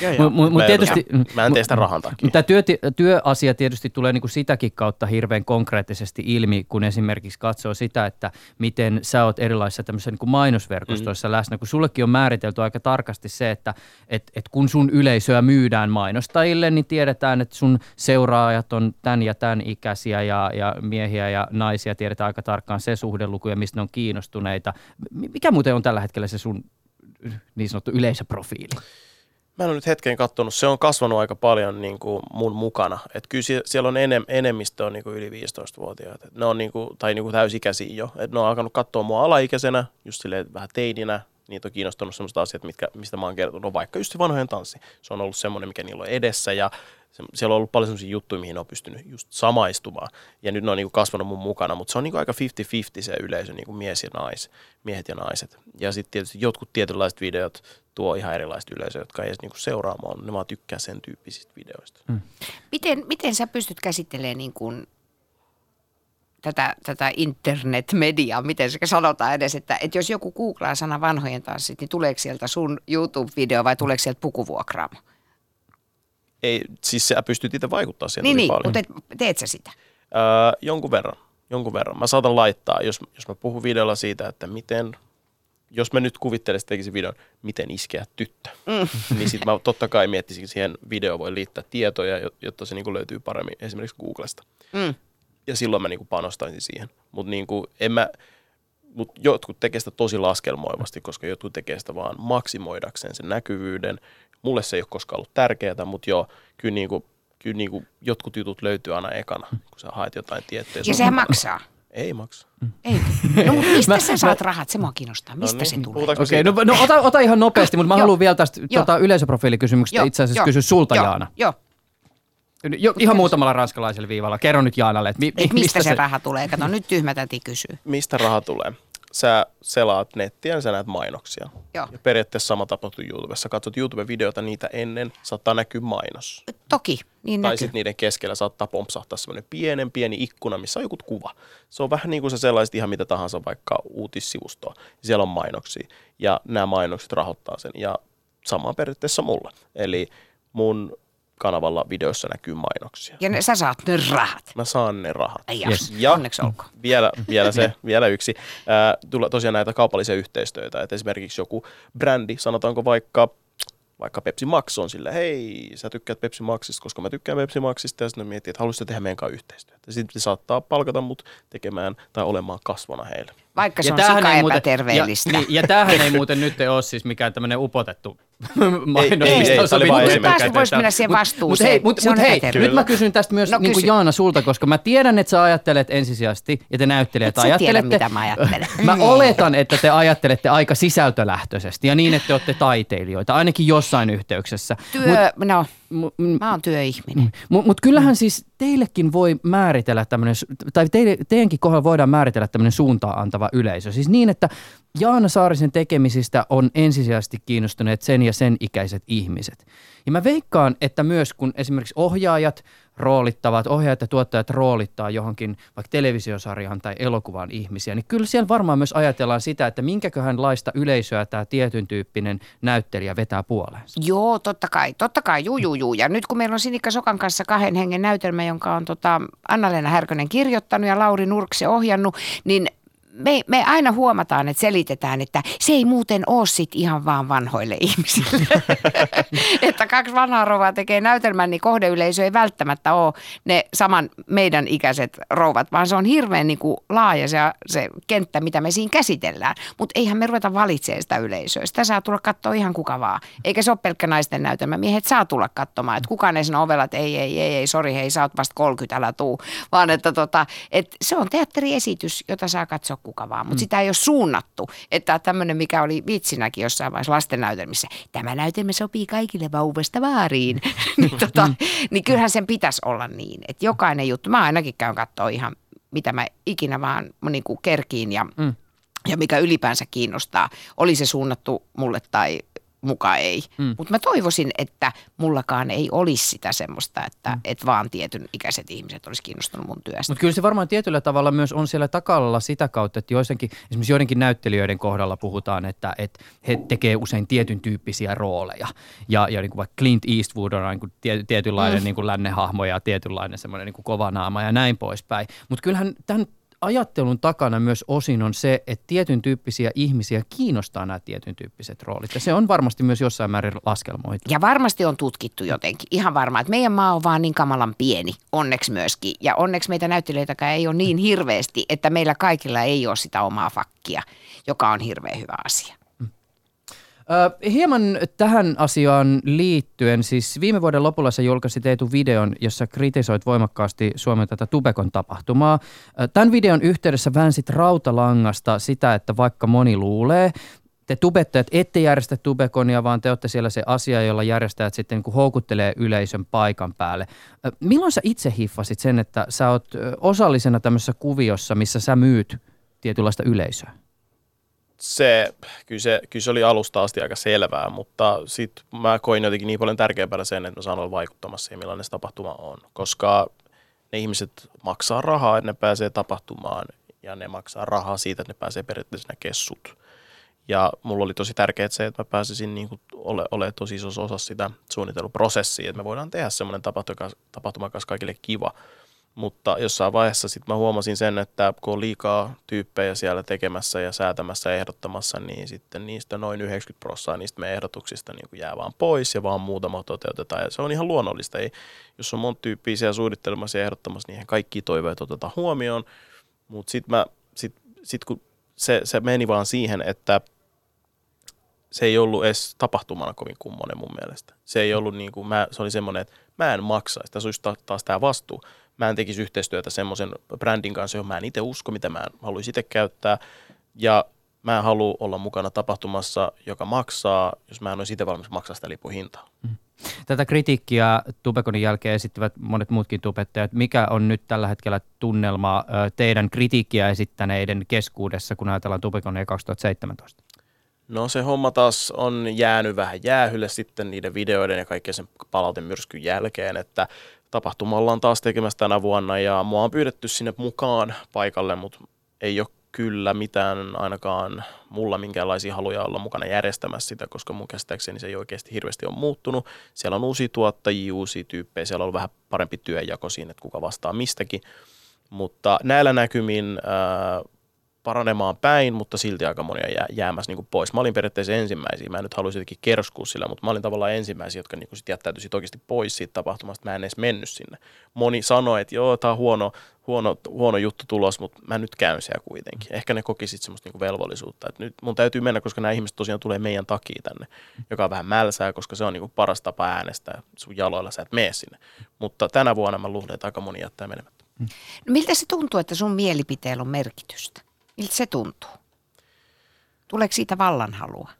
Mä en tee sitä rahan takia. Mutta työasia tietysti tulee niinku sitäkin kautta hirveän konkreettisesti ilmi, kun esimerkiksi katsoo sitä, että miten sä oot erilaisissa tämmöisissä niinku mainosverkostoissa läsnä, kun sullekin on määritelty aika tarkasti se, että kun sun yleisöä myydään mainostajille, niin tiedetään, että sun seuraajat on tän ja tän ikäisiä ja miehiä ja naisia, tiedetään aika tarkkaan se suhdeluku ja mistä ne on kiinnostuneita. Mikä muuten on tällä hetkellä se sun niin sanottu yleisöprofiili? Mä en ole nyt hetken katsonut, se on kasvanut aika paljon niin kuin mun mukana. Et kyllä siellä on enemmistö on niin kuin yli 15-vuotiaat. Et ne on niin kuin, tai niin kuin täysikäisiä jo. Et ne on alkanut katsoa mua alaikäisenä, just silleen vähän teininä. Niitä on kiinnostunut sellaiset asiat, mistä mä oon kertonut. No vaikka just se vanhojen tanssi. Se on ollut semmoinen, mikä niillä on edessä ja siellä on ollut paljon sellaisia juttuja, mihin ne on pystynyt just samaistumaan. Ja nyt ne on niin kuin kasvanut mun mukana, mutta se on niin kuin aika 50-50 se yleisö, niin kuin miehet ja naiset. Ja sitten tietysti jotkut tietynlaiset videot tuo ihan erilaiset yleisöä, jotka ei edes niin kuin seuraamaan. Ne vaan tykkää sen tyyppisistä videoista. Miten sä pystyt käsittelemään niin kuin tätä internetmediaa, miten se sanotaan edes, että jos joku googlaa sana vanhojen tanssit, niin tuleeko sieltä sun YouTube-video vai tuleeko sieltä pukuvuokraamo? Ei, siis sä pystyt itse vaikuttaa siihen Niin, paljon. mutta teet sä sitä? Jonkun verran. Mä saatan laittaa, jos mä puhun videolla siitä, että miten, jos mä nyt kuvittelisin, että tekisin videon, miten iskeä tyttö, niin sit mä totta kai miettisin, että siihen videoon voi liittää tietoja, jotta se niinku löytyy paremmin esimerkiksi Googlesta. Ja silloin mä niinku panostaisin siihen. Mutta niinku, jotkut tekee sitä tosi laskelmoivasti, koska jotkut tekee sitä vaan maksimoidakseen sen näkyvyyden. Mulle se ei ole koskaan ollut tärkeää, mutta joo, kyllä niinku jotkut jutut löytyy aina ekana, kun sä haet jotain tiettyä. Ja sehän maksaa. Ei maksa. Ei. No mutta mistä sä saat rahat? Se mua kiinnostaa. Mistä se tulee? Okei, no ota ihan nopeasti, mutta mä haluan vielä tästä yleisöprofiilikysymyksestä itse asiassa kysyä sulta, Jaana. Joo. Ihan muutamalla ranskalaisella viivalla. Kerro nyt Jaanalle, että mistä se raha tulee? Kato, nyt tyhmä täti kysyy. Mistä raha tulee? Sä selaat nettiä ja sä näet mainoksia. Joo. Ja periaatteessa sama tapahtuu YouTubessa. Katsot YouTube-videota, niitä ennen saattaa näkyä mainos. Toki, niin Tai näkyy. sitten niiden keskellä saattaa pompsahtaa semmoinen pieni ikkuna, missä on joku kuva. Se on vähän niin kuin se sellaiset ihan mitä tahansa vaikka uutissivustoa. Siellä on mainoksia ja nämä mainokset rahoittaa sen ja sama periaatteessa mulla. Eli mun kanavalla videossa näkyy mainoksia. Ja sä saat ne rahat. Mä saan ne rahat. Yes. Ja Onneksi olkoon. vielä yksi. Tulee tosiaan näitä kaupallisia yhteistyötä. Et esimerkiksi joku brändi, sanotaanko vaikka Pepsi Max on sillä, hei, sä tykkäät Pepsi Maxista, koska mä tykkään Pepsi Maxista, ja sitten miettii, että haluaisitko tehdä meidän kanssa yhteistyötä. Ja sitten saattaa palkata mut tekemään tai olemaan kasvona heille. Vaikka se on sika epäterveellistä. Ja tämähän ei muuten nyt ole siis mikään tämmöinen upotettu mainos, ei, mistä on se oli vaan sovittu esimerkki. Taas voisi mennä siihen vastuuseen. Mutta hei, nyt mä kysyn tästä myös niin kuin Jaana sulta, koska mä tiedän, että sä ajattelet ensisijaisesti, ja te näyttelijät ajattelette. Mitä mä ajattelen. Mä oletan, että te ajattelette aika sisältölähtöisesti ja niin, että te olette taiteilijoita, ainakin jossain yhteyksessä. Mä oon työihminen. Mutta kyllähän siis teillekin voi määritellä tämmöinen, tai teidänkin kohdalla voidaan määritellä tämmöinen suuntaan antava yleisö. Siis niin, että Jaana Saarisen tekemisistä on ensisijaisesti kiinnostuneet sen ja sen ikäiset ihmiset. Ja mä veikkaan, että myös kun esimerkiksi ohjaajat ja tuottajat roolittaa johonkin vaikka televisiosarjaan tai elokuvaan ihmisiä, niin kyllä siellä varmaan myös ajatellaan sitä, että minkäköhänlaista yleisöä tämä tietyn tyyppinen näyttelijä vetää puoleensa. Joo, totta kai, juu. Ja nyt kun meillä on Sinikka Sokan kanssa 2 hengen näytelmä, jonka on Anna-Leena Härkönen kirjoittanut ja Lauri Nurkse ohjannut, niin me aina huomataan, että selitetään, että se ei muuten ole sit ihan vaan vanhoille ihmisille. Että 2 vanhaa rouvaa tekee näytelmän, niin kohdeyleisö ei välttämättä ole ne saman meidän ikäiset rouvat, vaan se on hirveän niin kuin laaja se kenttä, mitä me siinä käsitellään. Mutta eihän me ruveta valitsemaan sitä yleisöä. Sitä saa tulla katsoa ihan kuka vaan. Eikä se ole pelkkä naisten näytelmä. Miehet saa tulla katsomaan. Että kukaan ei sano ovella, että ei, sori, hei, sä oot vasta 30, älä tuu. Vaan että se on teatteriesitys, jota saa katsoa kuka vaan, mutta sitä ei ole suunnattu, että tämmöinen, mikä oli vitsinäkin jossain vaiheessa lastennäytelmissä, tämä näytelmä sopii kaikille vauvasta vaariin, niin kyllähän sen pitäisi olla niin, että jokainen juttu, mä ainakin käyn katsoa ihan mitä mä ikinä vaan niin kuin kerkiin ja mikä ylipäänsä kiinnostaa, oli se suunnattu mulle tai muka ei. Mutta mä toivoisin, että mullakaan ei olisi sitä semmoista, että vaan tietyn ikäiset ihmiset olisi kiinnostunut mun työstä. Mutta kyllä se varmaan tietyllä tavalla myös on siellä takalla sitä kautta, että esimerkiksi joidenkin näyttelijöiden kohdalla puhutaan, että he tekee usein tietyn tyyppisiä rooleja. Ja niin kuin vaikka Clint Eastwood on niin kuin tietynlainen niin kuin lännehahmo ja tietynlainen semmoinen niin kuin kova naama ja näin poispäin. Mutta kyllähän tämän ajattelun takana myös osin on se, että tietyn tyyppisiä ihmisiä kiinnostaa nämä tietyn tyyppiset roolit. Ja se on varmasti myös jossain määrin laskelmoitu. Ja varmasti on tutkittu jotenkin. Ihan varmaan, että meidän maa on vaan niin kamalan pieni, onneksi myöskin. Ja onneksi meitä näyttelijöitäkään ei ole niin hirveästi, että meillä kaikilla ei ole sitä omaa fakkia, joka on hirveän hyvä asia. Hieman tähän asiaan liittyen, siis viime vuoden lopulla sä julkaisit Eetu videon, jossa kritisoit voimakkaasti Suomen tätä Tubecon tapahtumaa. Tämän videon yhteydessä väänsit rautalangasta sitä, että vaikka moni luulee, te tubettajat ette järjestä Tubeconia, vaan te olette siellä se asia, jolla järjestäjät sitten niin kuin houkuttelee yleisön paikan päälle. Milloin sä itse hiffasit sen, että sä oot osallisena tämmöisessä kuviossa, missä sä myyt tietynlaista yleisöä? Kyllä se oli alusta asti aika selvää, mutta sitten mä koin jotenkin niin paljon tärkeämpänä sen, että mä saan olla vaikuttamassa siihen, millainen se tapahtuma on. Koska ne ihmiset maksaa rahaa, että ne pääsee tapahtumaan ja ne maksaa rahaa siitä, että ne pääsee periaatteessa näkemään sut. Ja mulla oli tosi tärkeää se, että mä pääsisin niin kuin olemaan tosi isossa osassa sitä suunnitteluprosessia, että me voidaan tehdä semmoinen tapahtuma kanssa kaikille kiva. Mutta jossain vaiheessa sitten mä huomasin sen, että kun on liikaa tyyppejä siellä tekemässä ja säätämässä ja ehdottamassa, niin sitten niistä noin 90% niistä meidän ehdotuksista niin kuin jää vaan pois ja vaan muutama toteutetaan. Ja se on ihan luonnollista. Jos on monta tyyppiä siellä suunnittelemassa ja ehdottamassa, niin kaikki toiveet otetaan huomioon. Mutta sitten kun se meni vaan siihen, että se ei ollut edes tapahtumana kovin kummonen mun mielestä. Se ei ollut niin kuin, se oli semmoinen, että mä en maksaisi. Tässä olisi taas tämä vastuu. Mä en tekisi yhteistyötä semmoisen brändin kanssa, johon mä en itse usko, mitä mä haluaisin itse käyttää. Ja mä en halua olla mukana tapahtumassa, joka maksaa, jos mä en olisi itse valmis maksaa sitä lipun hintaa. Tätä kritiikkiä Tubeconin jälkeen esittivät monet muutkin tubettajat. Mikä on nyt tällä hetkellä tunnelma teidän kritiikkiä esittäneiden keskuudessa, kun ajatellaan Tubeconia 2017? No se homma taas on jäänyt vähän jäähylle sitten niiden videoiden ja kaikkien sen palautemyrskyn jälkeen, että tapahtuma ollaan taas tekemässä tänä vuonna ja mua on pyydetty sinne mukaan paikalle, mutta ei ole kyllä mitään ainakaan mulla minkäänlaisia haluja olla mukana järjestämässä sitä, koska mun käsittääkseni se ei oikeasti hirveästi ole muuttunut. Siellä on uusia tuottajia, uusia tyyppejä, siellä on vähän parempi työnjako siinä, että kuka vastaa mistäkin, mutta näillä näkymin paranemaan päin, mutta silti aika monia jäämässä niin kuin pois. Mä olin periaatteessa ensimmäisiä, mä en nyt haluaisi jotenkin kerskua sillä, mutta mä olin tavallaan ensimmäisiä, jotka niin kuin sit jättäytyi sit oikeasti pois siitä tapahtumasta. Mä en edes mennyt sinne. Moni sanoi, että joo, tää on huono juttu tulos, mutta mä nyt käyn siellä kuitenkin. Ehkä ne koki sitten semmoista niin kuin velvollisuutta, että nyt mun täytyy mennä, koska nämä ihmiset tosiaan tulee meidän takia tänne, joka on vähän mälsää, koska se on niin kuin paras tapa äänestää sun jaloilla, sä et mene sinne. Mutta tänä vuonna mä luulen, että aika moni jättää menemättä. No miltä se tuntuu, että sun mielipiteellä on merkitystä? Miltä se tuntuu? Tuleeko siitä vallanhalua?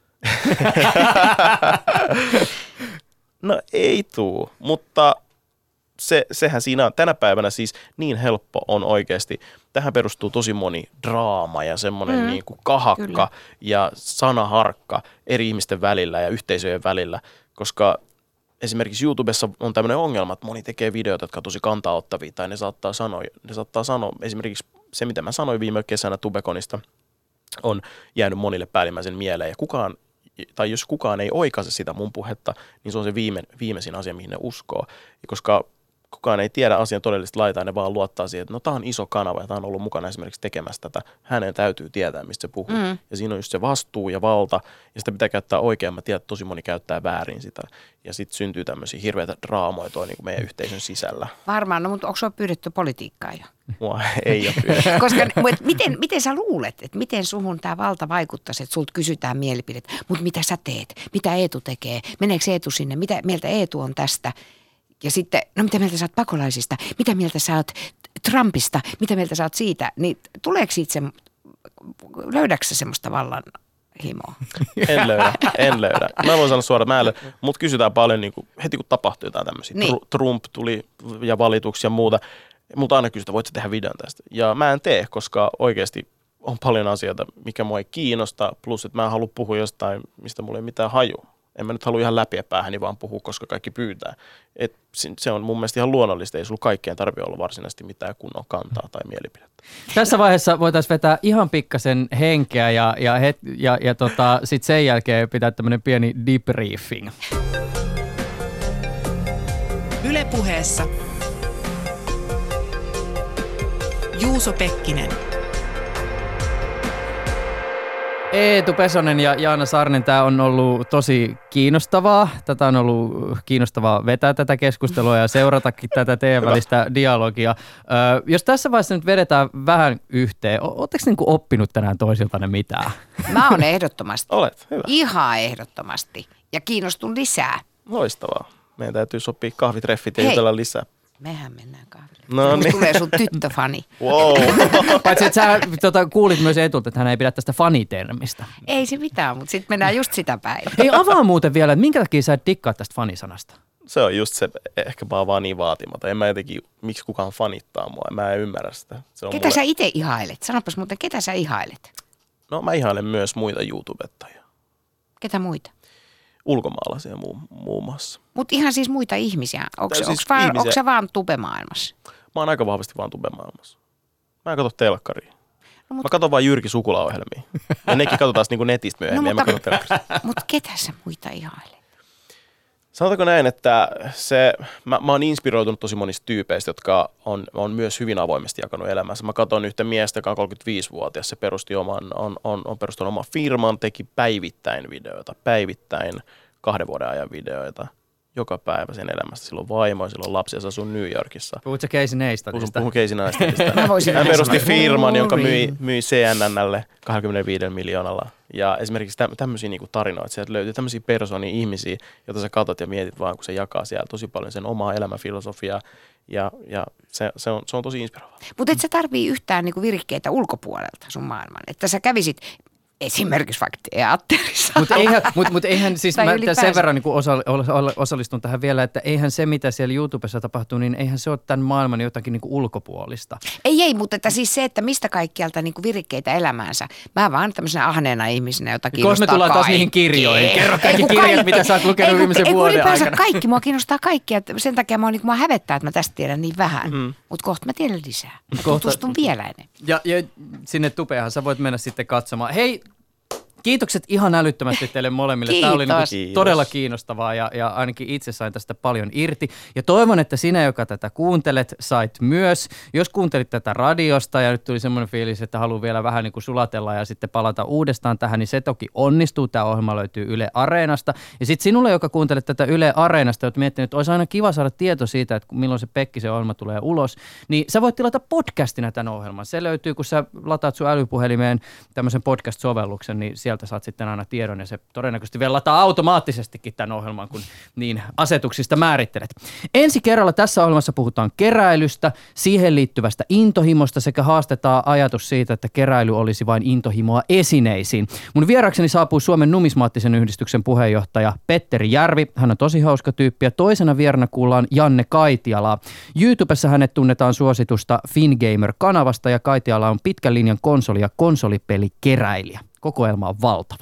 No ei tuu, mutta sehän siinä on tänä päivänä siis niin helppo on oikeasti. Tähän perustuu tosi moni draama ja semmoinen niin kuin kahakka kyllä. Ja sanaharkka eri ihmisten välillä ja yhteisöjen välillä, koska esimerkiksi YouTubessa on tämmöinen ongelma, että moni tekee videoita, jotka on tosi kantaottavia tai ne saattaa sanoa esimerkiksi se, mitä mä sanoin viime kesänä Tubeconista, on jäänyt monille päällimmäisen mieleen. Ja jos kukaan ei oikaise sitä mun puhetta, niin se on se viimeisin asia, mihin ne uskoo. Ja koska kukaan ei tiedä asian todellista laitaa, ne vaan luottaa siihen, että no tää on iso kanava ja tää on ollut mukana esimerkiksi tekemässä tätä. Hänen täytyy tietää, mistä se puhuu. Ja siinä on just se vastuu ja valta, ja sitä pitää käyttää oikein. Mä tiedän, että tosi moni käyttää väärin sitä. Ja sitten syntyy tämmöisiä hirveitä draamoja niin kuin meidän yhteisön sisällä. Varmaan, no mutta onko sua pyydetty politiikkaa jo? Mua ei ole pyydetty. Koska miten sä luulet, että miten suhun tämä valta vaikuttaisi, että sulta kysytään mielipidet, mutta mitä sä teet, mitä Eetu tekee, meneekö Eetu sinne, mitä mieltä Eetu on tästä? Ja sitten, no mitä mieltä sä oot pakolaisista, mitä mieltä sä oot Trumpista, mitä mieltä sä oot siitä, niin tuleeko siitä löydätkö sä semmoista vallan himoa? En löydä. Mä voin sanoa suoraan, mut kysytään paljon niin kuin, heti kun tapahtuu jotain tämmöisiä. Niin. Trump tuli ja valituksia ja muuta, mutta aina kysytään, voit sä tehdä videon tästä? Ja mä en tee, koska oikeasti on paljon asioita, mikä mua ei kiinnosta, plus että mä en halua puhua jostain, mistä mulla ei mitään hajua. En mä nyt halua ihan läpiä päähäni vaan puhua, koska kaikki pyytää. Et se on mun mielestä ihan luonnollista. Ei sulla kaikkeen tarvitse olla varsinaisesti mitään kunnon kantaa tai mielipidettä. Tässä vaiheessa voitaisiin vetää ihan pikkasen henkeä ja sitten sen jälkeen pitää tämmöinen pieni debriefing. Yle Puheessa Juuso Pekkinen. Eetu Pesonen ja Jaana Saarinen, tämä on ollut tosi kiinnostavaa. Tätä on ollut kiinnostavaa vetää tätä keskustelua ja seuratakin tätä teidän välistä dialogia. Jos tässä vaiheessa nyt vedetään vähän yhteen, ootteko niinku oppinut tänään toisiltanne mitään? Mä oon ehdottomasti. Olet, hyvä. Ihan ehdottomasti. Ja kiinnostun lisää. Loistavaa. Meidän täytyy sopia kahvitreffit ja jutella lisää. Mehän mennään kahville. No niin. Tulee sun tyttöfani. Wow. Paitsi, että sä kuulit myös Eetulta, että hän ei pidä tästä fanitermistä. Ei se mitään, mutta sitten mennään just sitä päin. Hei, avaa muuten vielä, että minkä takia sä et dikkaa tästä fanisanasta? Se on just se, ehkä mä oon vaan niin vaatimaton. En mä jotenkin, miksi kukaan fanittaa mua. Mä en ymmärrä sitä. Se on Ketä sä itse ihailet? Sanopas muuten, ketä sä ihailet? No mä ihailen myös muita YouTubettajia. Ketä muita? Ulkomaalaisia muun muassa. Mutta ihan siis muita ihmisiä. Onko ihmisiä. sä vaan tubemaailmassa? Mä oon aika vahvasti vaan tubemaailmassa. Mä en katso telkkaria. No, Mä katson vaan Jyrki Sukula-ohjelmia. Ja nekin katsotaan niinku netistä myöhemmin. No, mutta mutta ketä sä muita ihailet? Sanotaanko näin, että mä oon inspiroitunut tosi monista tyypeistä, jotka on myös hyvin avoimesti jakanut elämänsä. Mä katson yhtä miestä, joka on 35-vuotias. Se perusti on perustanut oman firman, teki päivittäin videoita, päivittäin 2 vuoden ajan videoita. Joka päivä sen elämästä. Silloin vaimo ja silloin lapsia, se asuu New Yorkissa. Puhutko Casey Neistatista? Puhun Casey Neistatista. Hän perusti firman, jonka myi CNN:lle 25 miljoonalla. Ja esimerkiksi tämmöisiä niinku tarinoita, sieltä löytyy tämmöisiä persoonia, ihmisiä, joita sä katot ja mietit vaan, kun se jakaa siellä tosi paljon sen omaa elämänfilosofiaa. Ja se on tosi inspiroivaa. Mutta et sä tarvii yhtään niinku virikkeitä ulkopuolelta sun maailman. Että sä kävisit esimerkiksi vaikka teatterissa. Mutta eihän siis, mä sen verran niin osallistun tähän vielä, että eihän se, mitä siellä YouTubessa tapahtuu, niin eihän se ole tämän maailman jotakin niin ulkopuolista. Ei, mutta että siis se, että mistä kaikkialta niin virikkeitä elämäänsä. Mä vaan tämmöisenä ahneena ihmisenä, jota kiinnostaa kaikki. Koska me tullaan taas niihin kirjoihin. Kerro kaikki kirjat, mitä sä oot lukenut viimeisen vuoden aikana. Kaikki, mua kiinnostaa kaikki. Sen takia mua hävettää, että mä tästä tiedän niin vähän. Mutta kohta mä tiedän lisää. Mä tutustun vielä enemmän. Ja sinne tupeahan sä voit mennä sitten katsomaan. Hei, kiitokset ihan älyttömästi teille molemmille. Tämä oli niin todella kiinnostavaa ja ainakin itse sain tästä paljon irti. Ja toivon, että sinä, joka tätä kuuntelet, sait myös. Jos kuuntelit tätä radiosta ja nyt tuli semmoinen fiilis, että haluaa vielä vähän niin kuin sulatella ja sitten palata uudestaan tähän, niin se toki onnistuu. Tämä ohjelma löytyy Yle Areenasta. Ja sitten sinulle, joka kuuntelet tätä Yle Areenasta, olet miettinyt, että olisi aina kiva saada tieto siitä, että milloin se Pekkisen ohjelma tulee ulos, niin sä voit tilata podcastina tämän ohjelman. Se löytyy, kun sä lataat sun älypuhelimeen tämmöisen podcast-sovelluksen, niin sieltä saat sitten aina tiedon ja se todennäköisesti vielä lataa automaattisestikin tämän ohjelman, kun niin asetuksista määrittelet. Ensi kerralla tässä ohjelmassa puhutaan keräilystä, siihen liittyvästä intohimosta sekä haastetaan ajatus siitä, että keräily olisi vain intohimoa esineisiin. Mun vierakseni saapuu Suomen numismaattisen yhdistyksen puheenjohtaja Petteri Järvi. Hän on tosi hauska tyyppi ja toisena vierana kuullaan Janne Kaitialaa. YouTubessa hänet tunnetaan suositusta Fingamer-kanavasta ja Kaitiala on pitkän linjan konsoli- ja konsolipelikeräilijä. Kokoelma on valtava.